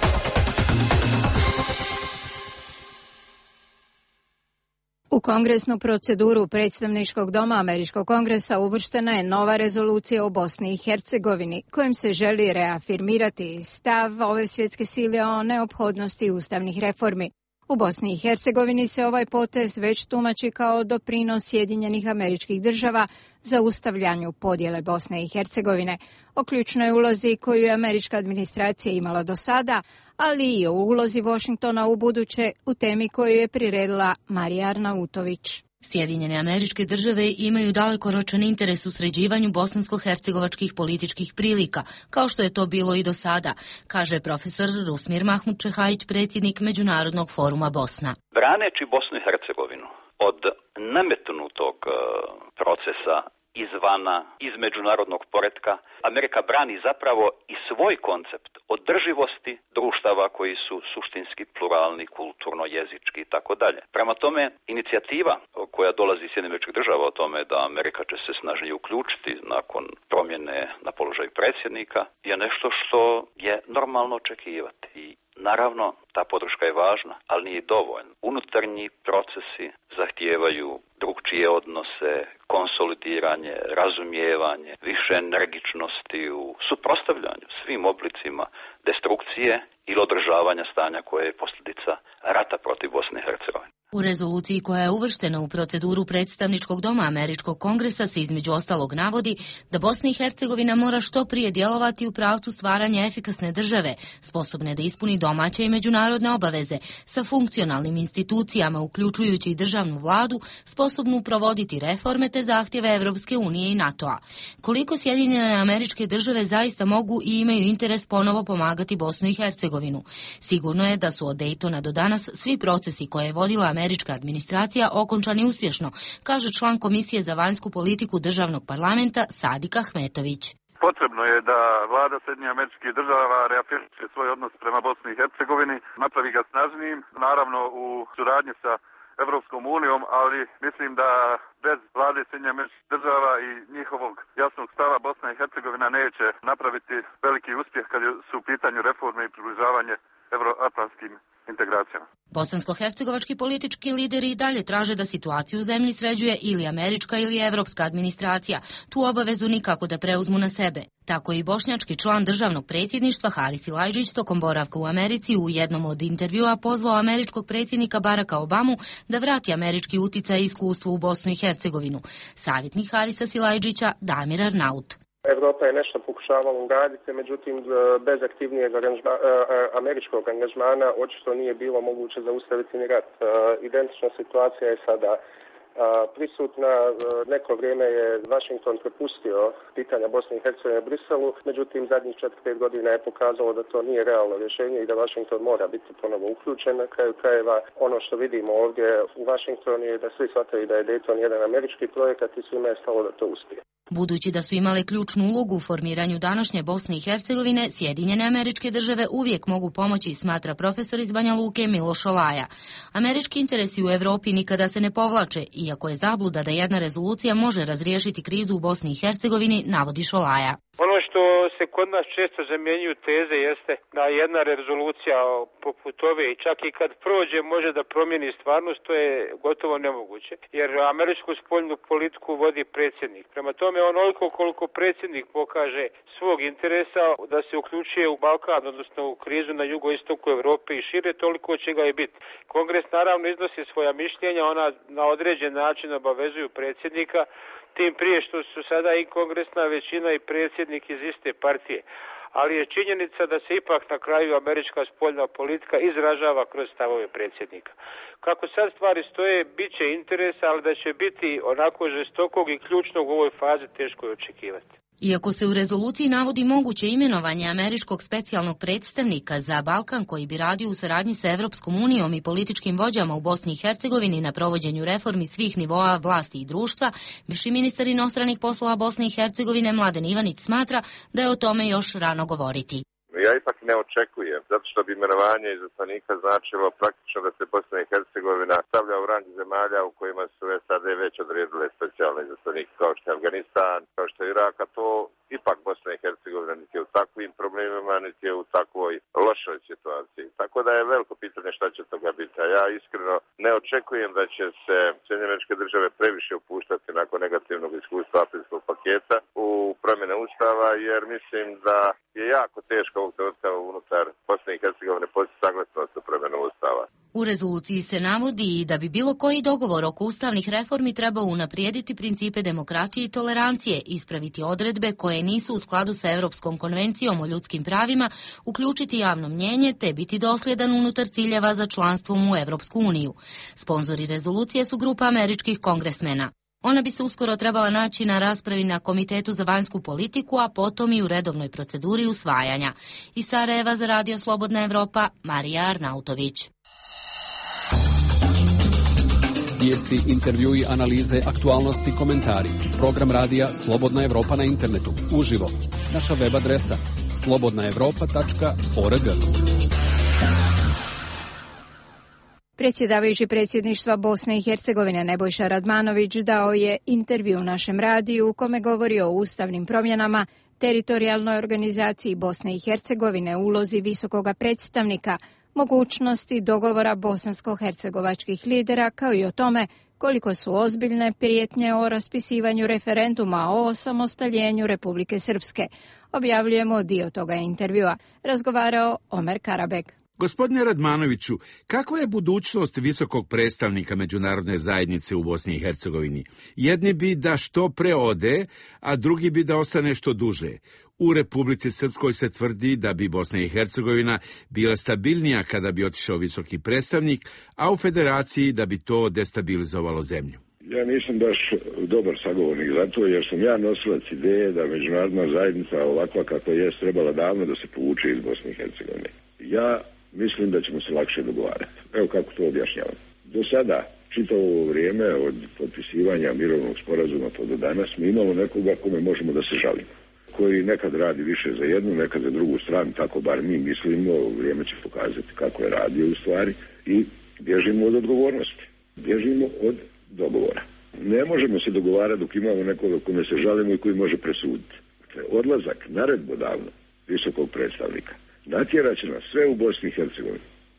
Speaker 1: U kongresnu proceduru predstavničkog doma Američkog kongresa uvrštena je nova rezolucija o Bosni i Hercegovini, kojim se želi reafirmirati stav ove svjetske sile o neophodnosti ustavnih reformi. U Bosni i Hercegovini se ovaj potez već tumači kao doprinos Sjedinjenih Američkih Država zaustavljanju podjele Bosne i Hercegovine, o ključnoj ulozi koju je američka administracija imala do sada, ali i o ulozi Washingtona u buduće u temi koju je priredila Marija Arnautović.
Speaker 9: Sjedinjene Američke Države imaju dalekoročan interes u sređivanju bosansko-hercegovačkih političkih prilika, kao što je to bilo i do sada, kaže profesor Rusmir Mahmud-Čehajić, predsjednik Međunarodnog foruma Bosna.
Speaker 13: Braneći Bosnu i Hercegovinu od nametnutog procesa izvana, iz međunarodnog poretka, Amerika brani zapravo i svoj koncept održivosti društava koji su suštinski pluralni, kulturno, jezički i tako dalje. Prema tome, inicijativa koja dolazi iz Sjedinjenih Američkih Država o tome da Amerika će se snažnije uključiti nakon promjene na položaju predsjednika je nešto što je normalno očekivati. I naravno, ta podrška je važna, ali nije dovoljna. Unutarnji procesi zahtijevaju drugčije odnose, konsolidiranje, razumijevanje, više energičnosti u suprotstavljanju svim oblicima destrukcije ili održavanja stanja koje je posljedica rata protiv Bosne i Hercegovine.
Speaker 9: U rezoluciji koja je uvrštena u proceduru predstavničkog doma Američkog kongresa se između ostalog navodi da Bosna i Hercegovina mora što prije djelovati u pravcu stvaranja efikasne države, sposobne da ispuni domaće i međunarodne obaveze, sa funkcionalnim institucijama, uključujući i državnu vladu, sposobnu provoditi reforme te zahtjeve Evropske unije i NATO-a. Koliko Sjedinjene Američke Države zaista mogu i imaju interes ponovo pomagati Bosnu i Hercegovinu? Sigurno je da su od Dejtona do danas svi procesi koje je vodila američka administracija okončani uspješno, kaže član Komisije za vanjsku politiku državnog parlamenta Sadik Ahmetović.
Speaker 25: Potrebno je da vlada Sjedinjenih Američkih Država reafirmiše svoj odnos prema Bosni i Hercegovini, napravi ga snažnijim, naravno u suradnji sa Evropskom unijom, ali mislim da bez vlade Sjedinjenih Američkih Država i njihovog jasnog stava Bosna i Hercegovina neće napraviti veliki uspjeh kad su u pitanju reforme i približavanje euroatlantskim integracijama.
Speaker 9: Bosansko-hercegovački politički lideri i dalje traže da situaciju u zemlji sređuje ili američka ili evropska administracija. Tu obavezu nikako da preuzmu na sebe. Tako i bošnjački član državnog predsjedništva Haris Silajdžić tokom boravka u Americi u jednom od intervjua pozvao američkog predsjednika Baracka Obamu da vrati američki uticaj i iskustvo u Bosnu i Hercegovinu. Savjetnik Harisa Silajdžića Damir Arnaut.
Speaker 7: Evropa je nešto pokušavala uraditi, međutim bez aktivnijeg američkog angažmana očito nije bilo moguće zaustaviti ni rat. Identična situacija je sada prisutna. Neko vrijeme je Washington prepustio pitanja Bosne i Hercegovine Briselu, međutim zadnjih 4-5 godina je pokazalo da to nije realno rješenje i da Washington mora biti ponovo uključen. Na kraju krajeva ono što vidimo ovdje u Washingtonu je da svi shvataju da je Dayton jedan američki projekat i svima je stalo da to uspije.
Speaker 9: Budući da su imale ključnu ulogu u formiranju današnje Bosne i Hercegovine, Sjedinjene Američke Države uvijek mogu pomoći, smatra profesor iz Banja Luke Miloš Olaja. Američki interesi u Evropi nikada se ne povlače, iako je zabluda da jedna rezolucija može razriješiti krizu u Bosni i Hercegovini, navodi Šolaja.
Speaker 21: Ono što se kod nas često zamjenjuju teze jeste da jedna rezolucija poput ove i čak i kad prođe može da promijeni stvarnost, to je gotovo nemoguće, jer američku spoljnu politiku vodi predsjednik. Prema tome onoliko koliko predsjednik pokaže svog interesa da se uključuje u Balkan, odnosno u krizu na jugoistoku Europe i šire, toliko će ga i biti. Kongres naravno iznosi svoja mišljenja, ona na određen način obavezuju predsjednika, tim prije što su sada i kongresna većina i predsjednik iz iste partije. Ali je činjenica da se ipak na kraju američka spoljna politika izražava kroz stavove predsjednika. Kako sad stvari stoje, bit će interesa, ali da će biti onako žestokog i ključnog u ovoj fazi teško je očekivati.
Speaker 9: Iako se u rezoluciji navodi moguće imenovanje američkog specijalnog predstavnika za Balkan koji bi radio u saradnji sa Evropskom unijom i političkim vođama u Bosni i Hercegovini na provođenju reformi svih nivoa vlasti i društva, bivši ministar inostranih poslova Bosne i Hercegovine Mladen Ivanić smatra da je o tome još rano govoriti.
Speaker 14: Ja ipak ne očekujem, zato što bi imenovanje izaslanika značilo praktično da se Bosna i Hercegovina stavlja u rang zemalja u kojima su SAD već odredile specijalne izaslanike, kao što je Afganistan, kao što je Irak, a to ipak Bosna i Hercegovina niti je u takvim problemima, niti je u takvoj lošoj situaciji. Tako da je veliko pitanje šta će toga biti. A ja iskreno ne očekujem da će se Sjedinjene Američke Države previše upuštati nakon negativnog iskustva aprilskog paketa u promjene ustava, jer mislim da je jako teško ovog trenutka unutar Bosne i Hercegovine postići saglasnost o promjenu ustava.
Speaker 9: U rezoluciji se navodi i da bi bilo koji dogovor oko ustavnih reformi trebao unaprijediti principe demokratije i tolerancije, ispraviti odredbe koje nisu u skladu sa Europskom konvencijom o ljudskim pravima, uključiti javno mnjenje te biti dosljedan unutar ciljeva za članstvom u Europsku uniju. Sponzori rezolucije su grupa američkih kongresmena. Ona bi se uskoro trebala naći na raspravi na Komitetu za vanjsku politiku, a potom i u redovnoj proceduri usvajanja. Iz Sarajeva za Radio Slobodna Evropa, Marija Arnautović.
Speaker 23: Vijesti, intervjui, analize, aktualnosti, komentari. Program radija Slobodna Evropa na internetu. Uživo. Naša web adresa slobodnaevropa.org.
Speaker 1: Predsjedavajući predsjedništva Bosne i Hercegovine Nebojša Radmanović dao je intervju u našem radiju u kome govori o ustavnim promjenama, teritorijalnoj organizaciji Bosne i Hercegovine, ulozi visokoga predstavnika, mogućnosti dogovora bosansko-hercegovačkih lidera, kao i o tome koliko su ozbiljne prijetnje o raspisivanju referenduma o osamostaljenju Republike Srpske. Objavljujemo dio toga intervjua. Razgovarao Omer Karabek.
Speaker 15: Gospodine Radmanoviću, kakva je budućnost visokog predstavnika međunarodne zajednice u Bosni i Hercegovini? Jedni bi da što pre ode, a drugi bi da ostane što duže. U Republici Srpskoj se tvrdi da bi Bosna i Hercegovina bila stabilnija kada bi otišao visoki predstavnik, a u Federaciji da bi to destabilizovalo zemlju.
Speaker 12: Ja nisam baš dobar sagovornik za to, jer sam ja nosilac ideje da međunarodna zajednica ovakva kako je trebala davno da se povuče iz Bosne i Hercegovine. Ja mislim da ćemo se lakše dogovarati. Evo kako to objašnjavam. Do sada, čitavo ovo vrijeme, od potpisivanja mirovnog sporazuma pa do danas, mi imamo nekoga kome možemo da se žalimo. Koji nekad radi više za jednu, nekad za drugu stranu, tako bar mi mislimo, vrijeme će pokazati kako je radio u stvari, i bježimo od odgovornosti. Bježimo od dogovora. Ne možemo se dogovarati dok imamo nekoga kome se žalimo i koji može presuditi. Dakle, odlazak naredbodavno visokog predstavnika natjerat će nas sve u Bosni i Hercegovini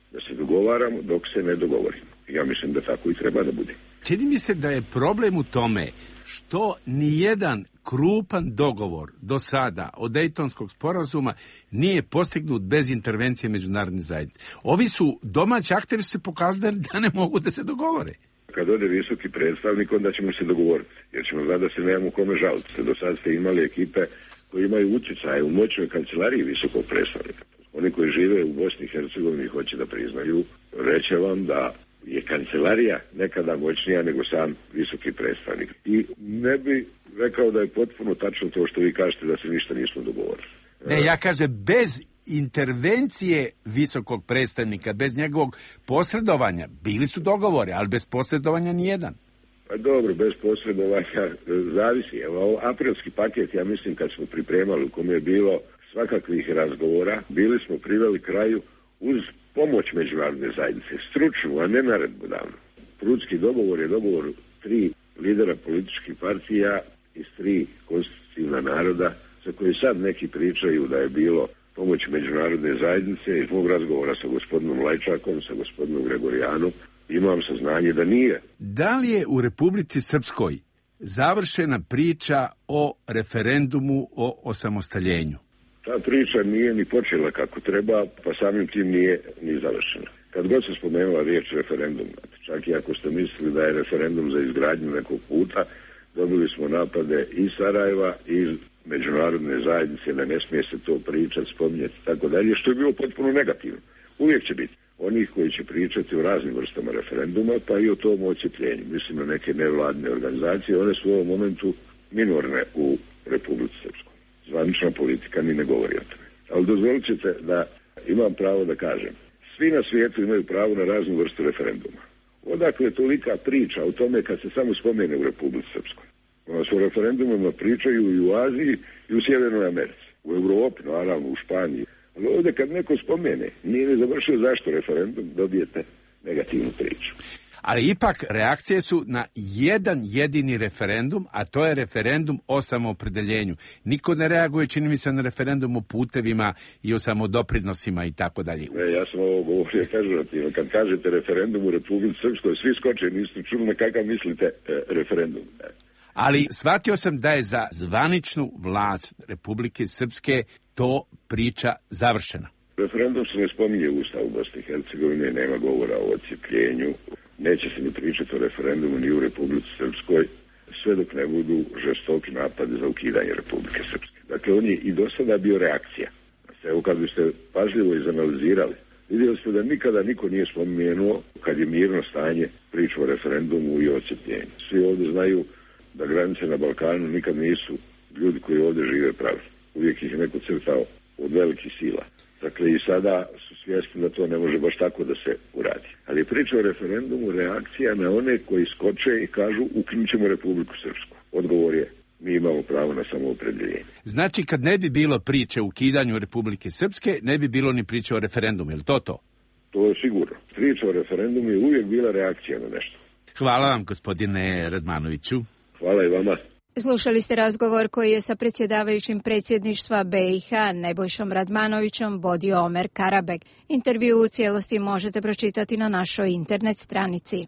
Speaker 12: da se dogovaramo dok se ne dogovorimo. Ja mislim da tako i treba da bude.
Speaker 15: Čini mi se da je problem u tome što nijedan krupan dogovor do sada od Dejtonskog sporazuma nije postignut bez intervencije međunarodne zajednice. Ovi su domaći akteri se pokazali da ne mogu da se dogovore.
Speaker 12: Kad ode visoki predstavnik, onda ćemo se dogovoriti, jer ćemo znati da se nemamo kome žaliti. Do sad ste imali ekipe koji imaju utjecaje u moćnoj kancelariji visokog predstavnika. Oni koji žive u Bosni i Hercegovini hoće da priznaju, reće vam da je kancelarija nekada moćnija nego sam visoki predstavnik. I ne bi rekao da je potpuno tačno to što vi kažete da se ništa nismo dogovorili.
Speaker 15: Ne, ja kažem bez intervencije visokog predstavnika, bez njegovog posredovanja, bili su dogovore, ali bez posredovanja nijedan.
Speaker 12: Pa dobro, bez posredovanja zavisi. Evo, aprilski paket, ja mislim, kad smo pripremali, u kome je bilo svakakvih razgovora, bili smo priveli kraju uz pomoć međunarodne zajednice, stručnu, a ne naredbodavnu. Prudski dogovor je dogovor 3 lidera političkih partija iz 3 konstitutivna naroda, za koje sad neki pričaju da je bilo pomoć međunarodne zajednice. Iz mog razgovora sa gospodinom Lajčakom, sa gospodinom Gregorijanom, imam saznanje da nije.
Speaker 15: Da li je u Republici Srpskoj završena priča o referendumu o osamostaljenju?
Speaker 12: Ta priča nije ni počela kako treba, pa samim tim nije ni završena. Kad god se spomenula riječ referendum, čak i ako ste mislili da je referendum za izgradnju nekog puta, dobili smo napade iz Sarajeva, iz međunarodne zajednice, da ne smije se to pričati, spominjati, tako dalje, što je bilo potpuno negativno. Uvijek će biti onih koji će pričati o raznim vrstama referenduma, pa i o tom odcjepljenju. Mislim na neke nevladne organizacije, one su u ovom momentu minorne u Republici Srpskoj. Zvanična politika ni ne govori o tome. Ali dozvolit ćete da imam pravo da kažem. Svi na svijetu imaju pravo na raznu vrstu referenduma. Odakle je tolika priča o tome kad se samo spomene u Republici Srpskoj? Ono se o referendumima pričaju i u Aziji i u Sjevernoj Americi. U Europi, naravno, u Španiji. Ali ovdje kad neko spomene, nije ne završio zašto referendum, dobijete negativnu priču.
Speaker 15: Ali ipak reakcije su na jedan jedini referendum, a to je referendum o samoopredeljenju. Niko ne reaguje, čini mi se, na referendum o putevima i o samodoprinosima i tako dalje.
Speaker 12: Ne, ja sam ovo govorio pežorativno. Kad kažete referendum u Republici Srpskoj, svi skoče, niste čuli na kakav mislite referendum.
Speaker 15: Ali shvatio sam da je za zvaničnu vlast Republike Srpske to priča završena.
Speaker 12: Referendum se ne spominje u Ustavu Bosne i Hercegovine, nema govora o odcijepljenju. Neće se ni pričati o referendumu ni u Republici Srpskoj, sve dok ne budu žestoki napadi za ukidanje Republike Srpske. Dakle, on je i do sada bio reakcija. Evo, kad biste pažljivo izanalizirali, vidjeli ste da nikada niko nije spomenuo, kad je mirno stanje, priču o referendumu i odcijepljenju. Svi ovdje znaju da granice na Balkanu nikad nisu ljudi koji ovdje žive pravi. Uvijek ih neko crtao od velikih sila. Dakle, i sada su svjesni da to ne može baš tako da se uradi. Ali priča o referendumu reakcija na one koji skoče i kažu ukinut ćemo Republiku Srpsku. Odgovor je, mi imamo pravo na samoopredeljenje.
Speaker 15: Znači, kad ne bi bilo priče o ukidanju Republike Srpske, ne bi bilo ni priče o referendumu, je li to?
Speaker 12: To je sigurno. Priča o referendumu je uvijek bila reakcija na nešto.
Speaker 15: Hvala vam, gospodine Radmanoviću.
Speaker 12: Hvala i vama.
Speaker 1: Slušali ste razgovor koji je sa predsjedavajućim predsjedništva BiH Nebojšom Radmanovićem vodio Omer Karabek. Intervju u cijelosti možete pročitati na našoj internet stranici.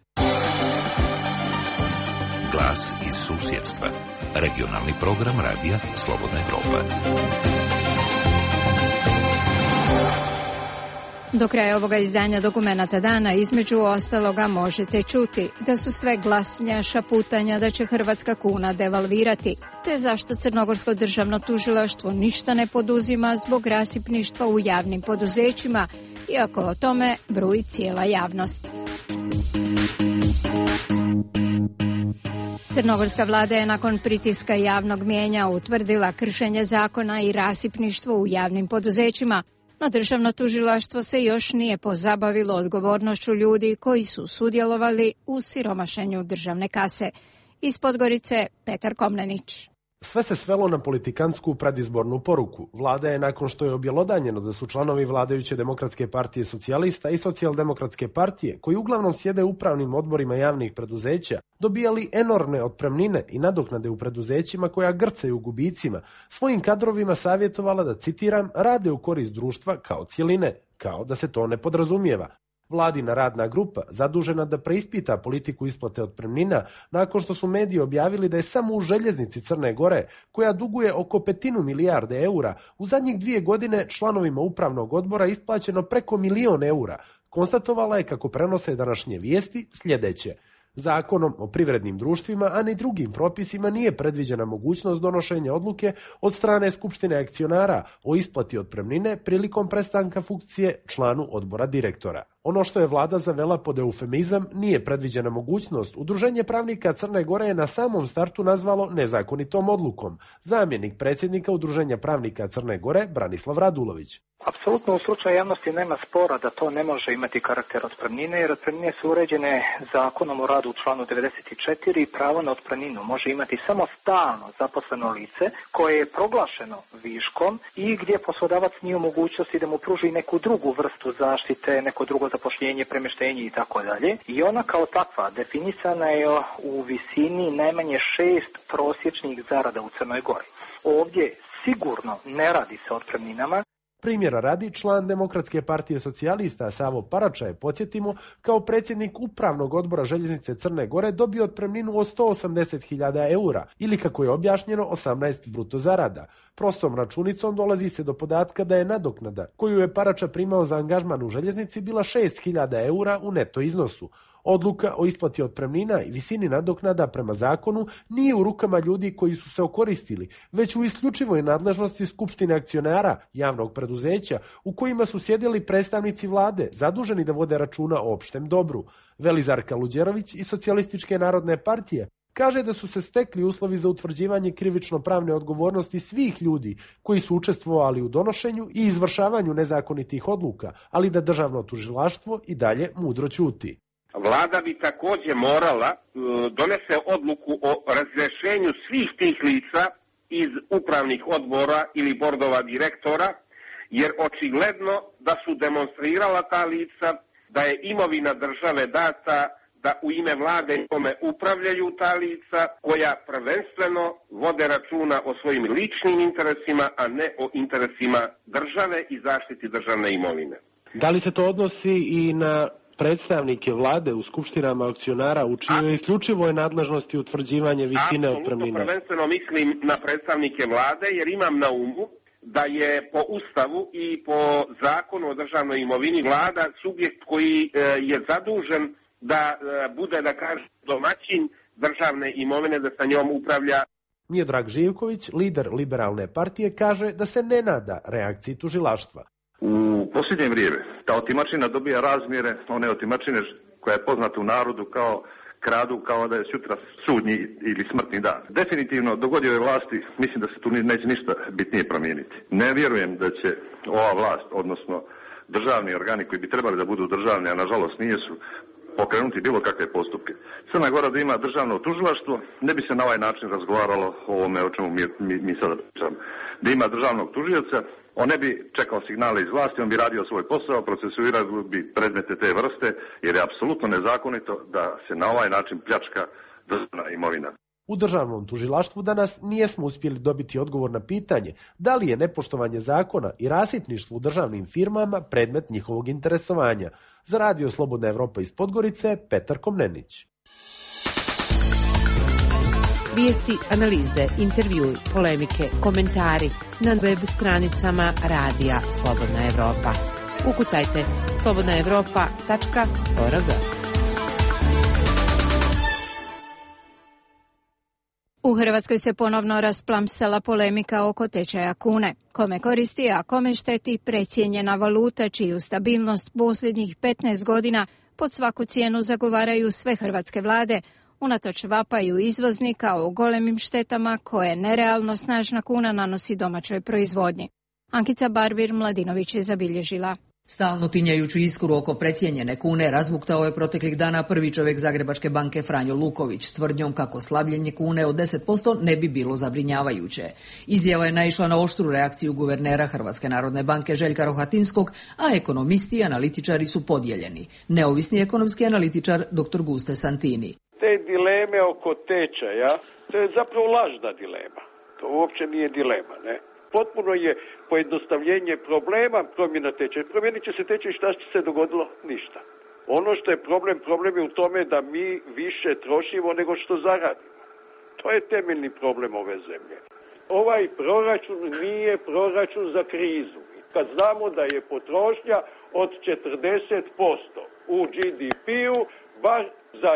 Speaker 3: Glas iz susjedstva. Regionalni program radija Slobodna Evropa.
Speaker 1: Do kraja ovoga izdanja Dokumenata dana između ostaloga možete čuti da su sve glasnija šaputanja da će hrvatska kuna devalvirati, te zašto Crnogorsko državno tužilaštvo ništa ne poduzima zbog rasipništva u javnim poduzećima, iako o tome bruji cijela javnost. Crnogorska vlada je nakon pritiska javnog mijenja utvrdila kršenje zakona i rasipništvo u javnim poduzećima, no državno tužilaštvo se još nije pozabavilo odgovornošću ljudi koji su sudjelovali u siromašenju državne kase. Iz Podgorice, Petar Komnenić.
Speaker 2: Sve se svelo na politikansku predizbornu poruku. Vlada je, nakon što je objelodanjeno da su članovi vladajuće Demokratske partije socijalista i Socijaldemokratske partije, koji uglavnom sjede u upravnim odborima javnih preduzeća, dobijali enormne otpremnine i nadoknade u preduzećima koja grcaju u gubicima, svojim kadrovima savjetovala da, citiram, rade u korist društva kao cjeline, kao da se to ne podrazumijeva. Vladina radna grupa, zadužena da preispita politiku isplate otpremnina, nakon što su mediji objavili da je samo u željeznici Crne Gore, koja duguje oko 500 milijarde eura, u zadnjih 2 godine članovima upravnog odbora isplaćeno preko 1 milion eura, konstatovala je, kako prenose današnje vijesti, sljedeće. Zakonom o privrednim društvima, a ni drugim propisima nije predviđena mogućnost donošenja odluke od strane Skupštine akcionara o isplati otpremnine prilikom prestanka funkcije članu odbora direktora. Ono što je vlada zavela pod eufemizam nije predviđena mogućnost. Udruženje pravnika Crne Gore je na samom startu nazvalo nezakonitom odlukom. Zamjenik predsjednika Udruženja pravnika Crne Gore, Branislav Radulović.
Speaker 4: Apsolutno u slučaju javnosti nema spora da to ne može imati karakter otpremnine, jer otpremnine su uređene Zakonom o radu u članu 94 i pravo na otpremninu može imati samo stalno zaposleno lice koje je proglašeno viškom i gdje poslodavac nije u mogućnosti da mu pruži neku drugu vrstu zaštite, neko drugo zapošljenje, premještenje i tako dalje. I ona kao takva definisana je u visini najmanje 6 prosječnih zarada u Crnoj Gori. Ovdje sigurno ne radi se o otpremninama.
Speaker 2: Primjera radi, član Demokratske partije socijalista Savo Parača je, podsjetimo, kao predsjednik upravnog odbora željeznice Crne Gore dobio otpremninu od 180.000 eura ili, kako je objašnjeno, 18 bruto zarada. Prostom računicom dolazi se do podatka da je nadoknada koju je Parača primao za angažman u željeznici bila 6.000 eura u neto iznosu. Odluka o isplati otpremnina i visini nadoknada prema zakonu nije u rukama ljudi koji su se okoristili, već u isključivoj nadležnosti Skupštine akcionara javnog preduzeća u kojima su sjedili predstavnici vlade, zaduženi da vode računa o opštem dobru. Velizarka Luđerović iz Socijalističke narodne partije kaže da su se stekli uslovi za utvrđivanje krivično-pravne odgovornosti svih ljudi koji su učestvovali u donošenju i izvršavanju nezakonitih odluka, ali da državno tužilaštvo i dalje mudro ćuti.
Speaker 16: Vlada bi također morala donese odluku o razrješenju svih tih lica iz upravnih odbora ili bordova direktora, jer očigledno da su demonstrirala ta lica da je imovina države data da u ime vlade kome upravljaju ta lica koja prvenstveno vode računa o svojim ličnim interesima, a ne o interesima države i zaštiti državne imovine.
Speaker 2: Da li se to odnosi i na predstavnike vlade u skupštinama akcionara u čijoj isključivoj nadležnosti utvrđivanje visine otpremnina?
Speaker 16: Apsolutno, prvenstveno mislim na predstavnike vlade, jer imam na umu da je po Ustavu i po Zakonu o državnoj imovini vlada subjekt koji je zadužen da bude, da kaže, domaćin državne imovine, da sa njom upravlja.
Speaker 2: Miodrag Živković, lider Liberalne partije, kaže da se ne nada reakciji tužilaštva.
Speaker 17: U posljednje vrijeme ta otimačina dobija razmjere one otimačine koja je poznata u narodu kao kradu, kao da je sutra sudnji ili smrtni dan. Definitivno, dogodio je vlasti, mislim da se tu neće ništa bitnije promijeniti. Ne vjerujem da će ova vlast, odnosno državni organi koji bi trebali da budu državni, a nažalost nisu, pokrenuti bilo kakve postupke. Crna Gora da ima državno tužilaštvo, ne bi se na ovaj način razgovaralo o ovome o čemu mi sada pričamo. Da ima državnog tužioca, on ne bi čekao signale iz vlasti, on bi radio svoj posao, procesuirao bi predmete te vrste, jer je apsolutno nezakonito da se na ovaj način pljačka državna imovina.
Speaker 2: U državnom tužilaštvu danas nijesmo uspjeli dobiti odgovor na pitanje da li je nepoštovanje zakona i rasipništvo u državnim firmama predmet njihovog interesovanja. Za Radio Slobodna Evropa iz Podgorice, Petar Komnenić.
Speaker 18: Vijesti, analize, intervjui, polemike, komentari na web stranicama Radija Slobodna Evropa. Ukucajte slobodnaevropa.org.
Speaker 1: U Hrvatskoj se ponovno rasplamsala polemika oko tečaja kune. Kome koristi, a kome šteti precijenjena valuta, čiju stabilnost posljednjih 15 godina pod svaku cijenu zagovaraju sve hrvatske vlade, unatoč vapaju izvoznika o golemim štetama koje nerealno snažna kuna nanosi domaćoj proizvodnji. Ankica Barbir Mladinović je zabilježila.
Speaker 19: Stalno tinjajuću iskru oko precijenjene kune razbuktao je proteklih dana prvi čovjek Zagrebačke banke Franjo Luković, tvrdnjom kako slabljenje kune od 10% ne bi bilo zabrinjavajuće. Izjava je naišla na oštru reakciju guvernera Hrvatske narodne banke Željka Rohatinskog, a ekonomisti i analitičari su podijeljeni. Neovisni ekonomski analitičar dr. Guste Santini.
Speaker 20: Te dileme oko tečaja, to je zapravo lažna dilema. To uopće nije dilema, ne?
Speaker 8: Potpuno je pojednostavljenje problema promjena tečaja. Promijenit će se tečaj i šta će se dogodilo? Ništa. Ono što je problem je u tome da mi više trošimo nego što zaradimo. To je temeljni problem ove zemlje. Ovaj proračun nije proračun za krizu. Kad znamo da je potrošnja od 40% u GDP-u, bar za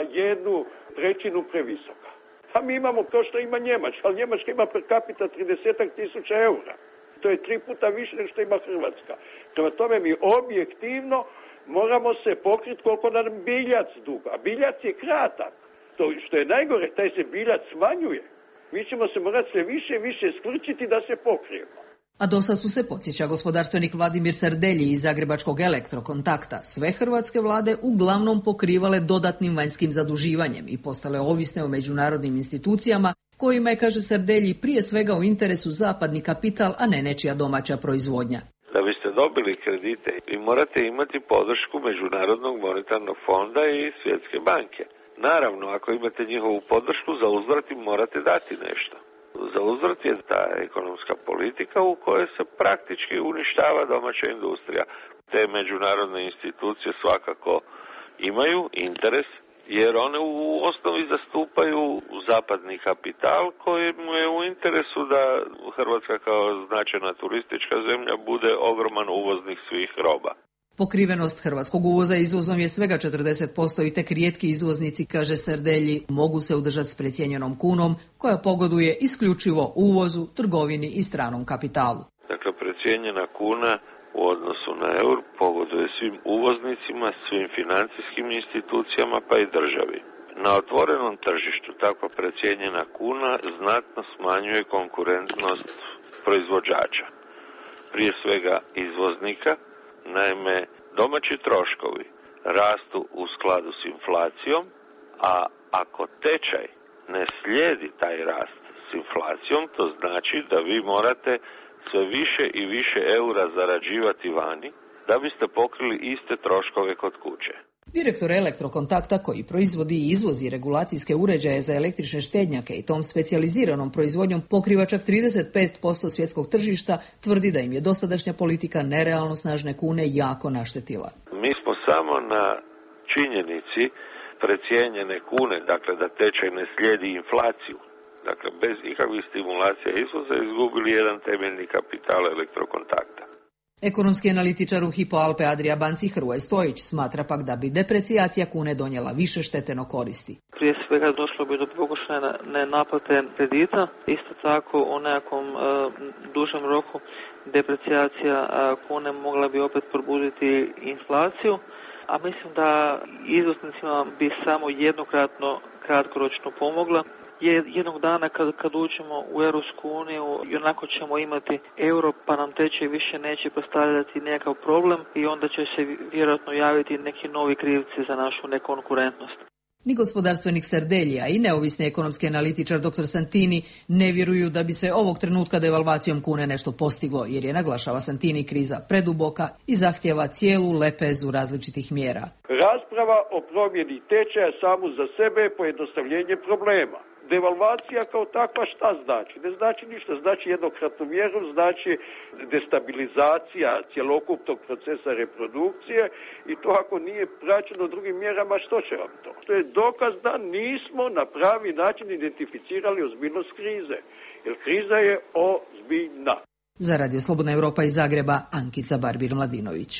Speaker 8: 1/3 previsoka. A mi imamo to što ima Njemačka, ali Njemačka ima per capita 30.000 eura. To je 3 puta više nego što ima Hrvatska. Prema tome mi objektivno moramo se pokriti koliko nam biljac duga. A biljac je kratak. To što je najgore, taj se biljac smanjuje. Mi ćemo se morati sve više i više skrčiti da se pokrijemo.
Speaker 19: A dosad su se, podsjeća gospodarstvenik Vladimir Serdelji iz Zagrebačkog Elektrokontakta, sve hrvatske vlade uglavnom pokrivale dodatnim vanjskim zaduživanjem i postale ovisne o međunarodnim institucijama, kojima je, kaže Serdelji, prije svega u interesu zapadni kapital, a ne nečija domaća proizvodnja.
Speaker 10: Da biste dobili kredite, vi morate imati podršku Međunarodnog monetarnog fonda i Svjetske banke. Naravno, ako imate njihovu podršku, za uzvrat im morate dati nešto. Za uzvrat je ta ekonomska politika u kojoj se praktički uništava domaća industrija. Te međunarodne institucije svakako imaju interes, jer one u osnovi zastupaju zapadni kapital kojemu je u interesu da Hrvatska kao značajna turistička zemlja bude ogroman uvoznik svih roba.
Speaker 19: Pokrivenost hrvatskog uvoza izvozom je svega 40% i tek rijetki izvoznici, kaže Serdelji, mogu se udržati s precijenjenom kunom koja pogoduje isključivo uvozu, trgovini i stranom kapitalu.
Speaker 10: Dakle, precijenjena kuna u odnosu na eur pogoduje svim uvoznicima, svim financijskim institucijama pa i državi. Na otvorenom tržištu takva precijenjena kuna znatno smanjuje konkurentnost proizvođača, prije svega izvoznika. Naime, domaći troškovi rastu u skladu s inflacijom, a ako tečaj ne slijedi taj rast s inflacijom, to znači da vi morate sve više i više eura zarađivati vani da biste pokrili iste troškove kod kuće.
Speaker 19: Direktor Elektrokontakta, koji proizvodi i izvozi regulacijske uređaje za električne štednjake i tom specijaliziranom proizvodnjom pokriva čak 35% svjetskog tržišta, tvrdi da im je dosadašnja politika nerealno snažne kune jako naštetila.
Speaker 10: Mi smo samo na činjenici precijenjene kune, dakle da tečaj ne slijedi inflaciju, dakle bez ikakvih stimulacija izvoza, izgubili jedan temeljni kapital Elektrokontakta.
Speaker 19: Ekonomski analitičar u Hypo Alpe Adria Banci Hrvoje Stojić smatra pak da bi deprecijacija kune donijela više štete no koristi.
Speaker 11: Prije svega došlo bi do pokušaja naplate kredita, isto tako u nekakvom dužem roku deprecijacija kune mogla bi opet probuditi inflaciju, a mislim da izvoznicima bi samo jednokratno kratkoročno pomogla. Jednog dana kad uđemo u Europsku uniju i onako ćemo imati euro pa nam tečaj više neće predstavljati nekakav problem i onda će se vjerojatno javiti neki novi krivci za našu nekonkurentnost.
Speaker 19: Ni gospodarstvenik Serdelja i neovisni ekonomski analitičar dr. Santini ne vjeruju da bi se ovog trenutka devalvacijom kune nešto postiglo, jer je, naglašava Santini, kriza preduboka i zahtjeva cijelu lepezu različitih mjera.
Speaker 8: Rasprava o promjeni tečaja samu za sebe je pojednostavljenje problema. Devalvacija kao takva šta znači? Ne znači ništa, znači jednokratnu mjeru, znači destabilizacija cjelokupnog procesa reprodukcije i to ako nije praćeno drugim mjerama, što će vam to? To je dokaz da nismo na pravi način identificirali ozbiljnost krize, jer kriza je ozbiljna.
Speaker 19: Za Radio Slobodna Europa iz Zagreba, Ankica Barbir-Mladinović.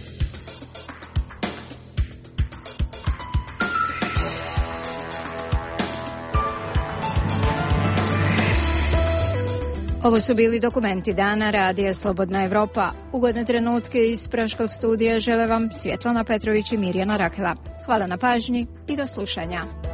Speaker 1: Ovo su bili dokumenti dana Radija Slobodna Europa. Ugodne trenutke iz Praškog studija žele vam Svjetlana Petrović i Mirjana Rakela. Hvala na pažnji i do slušanja.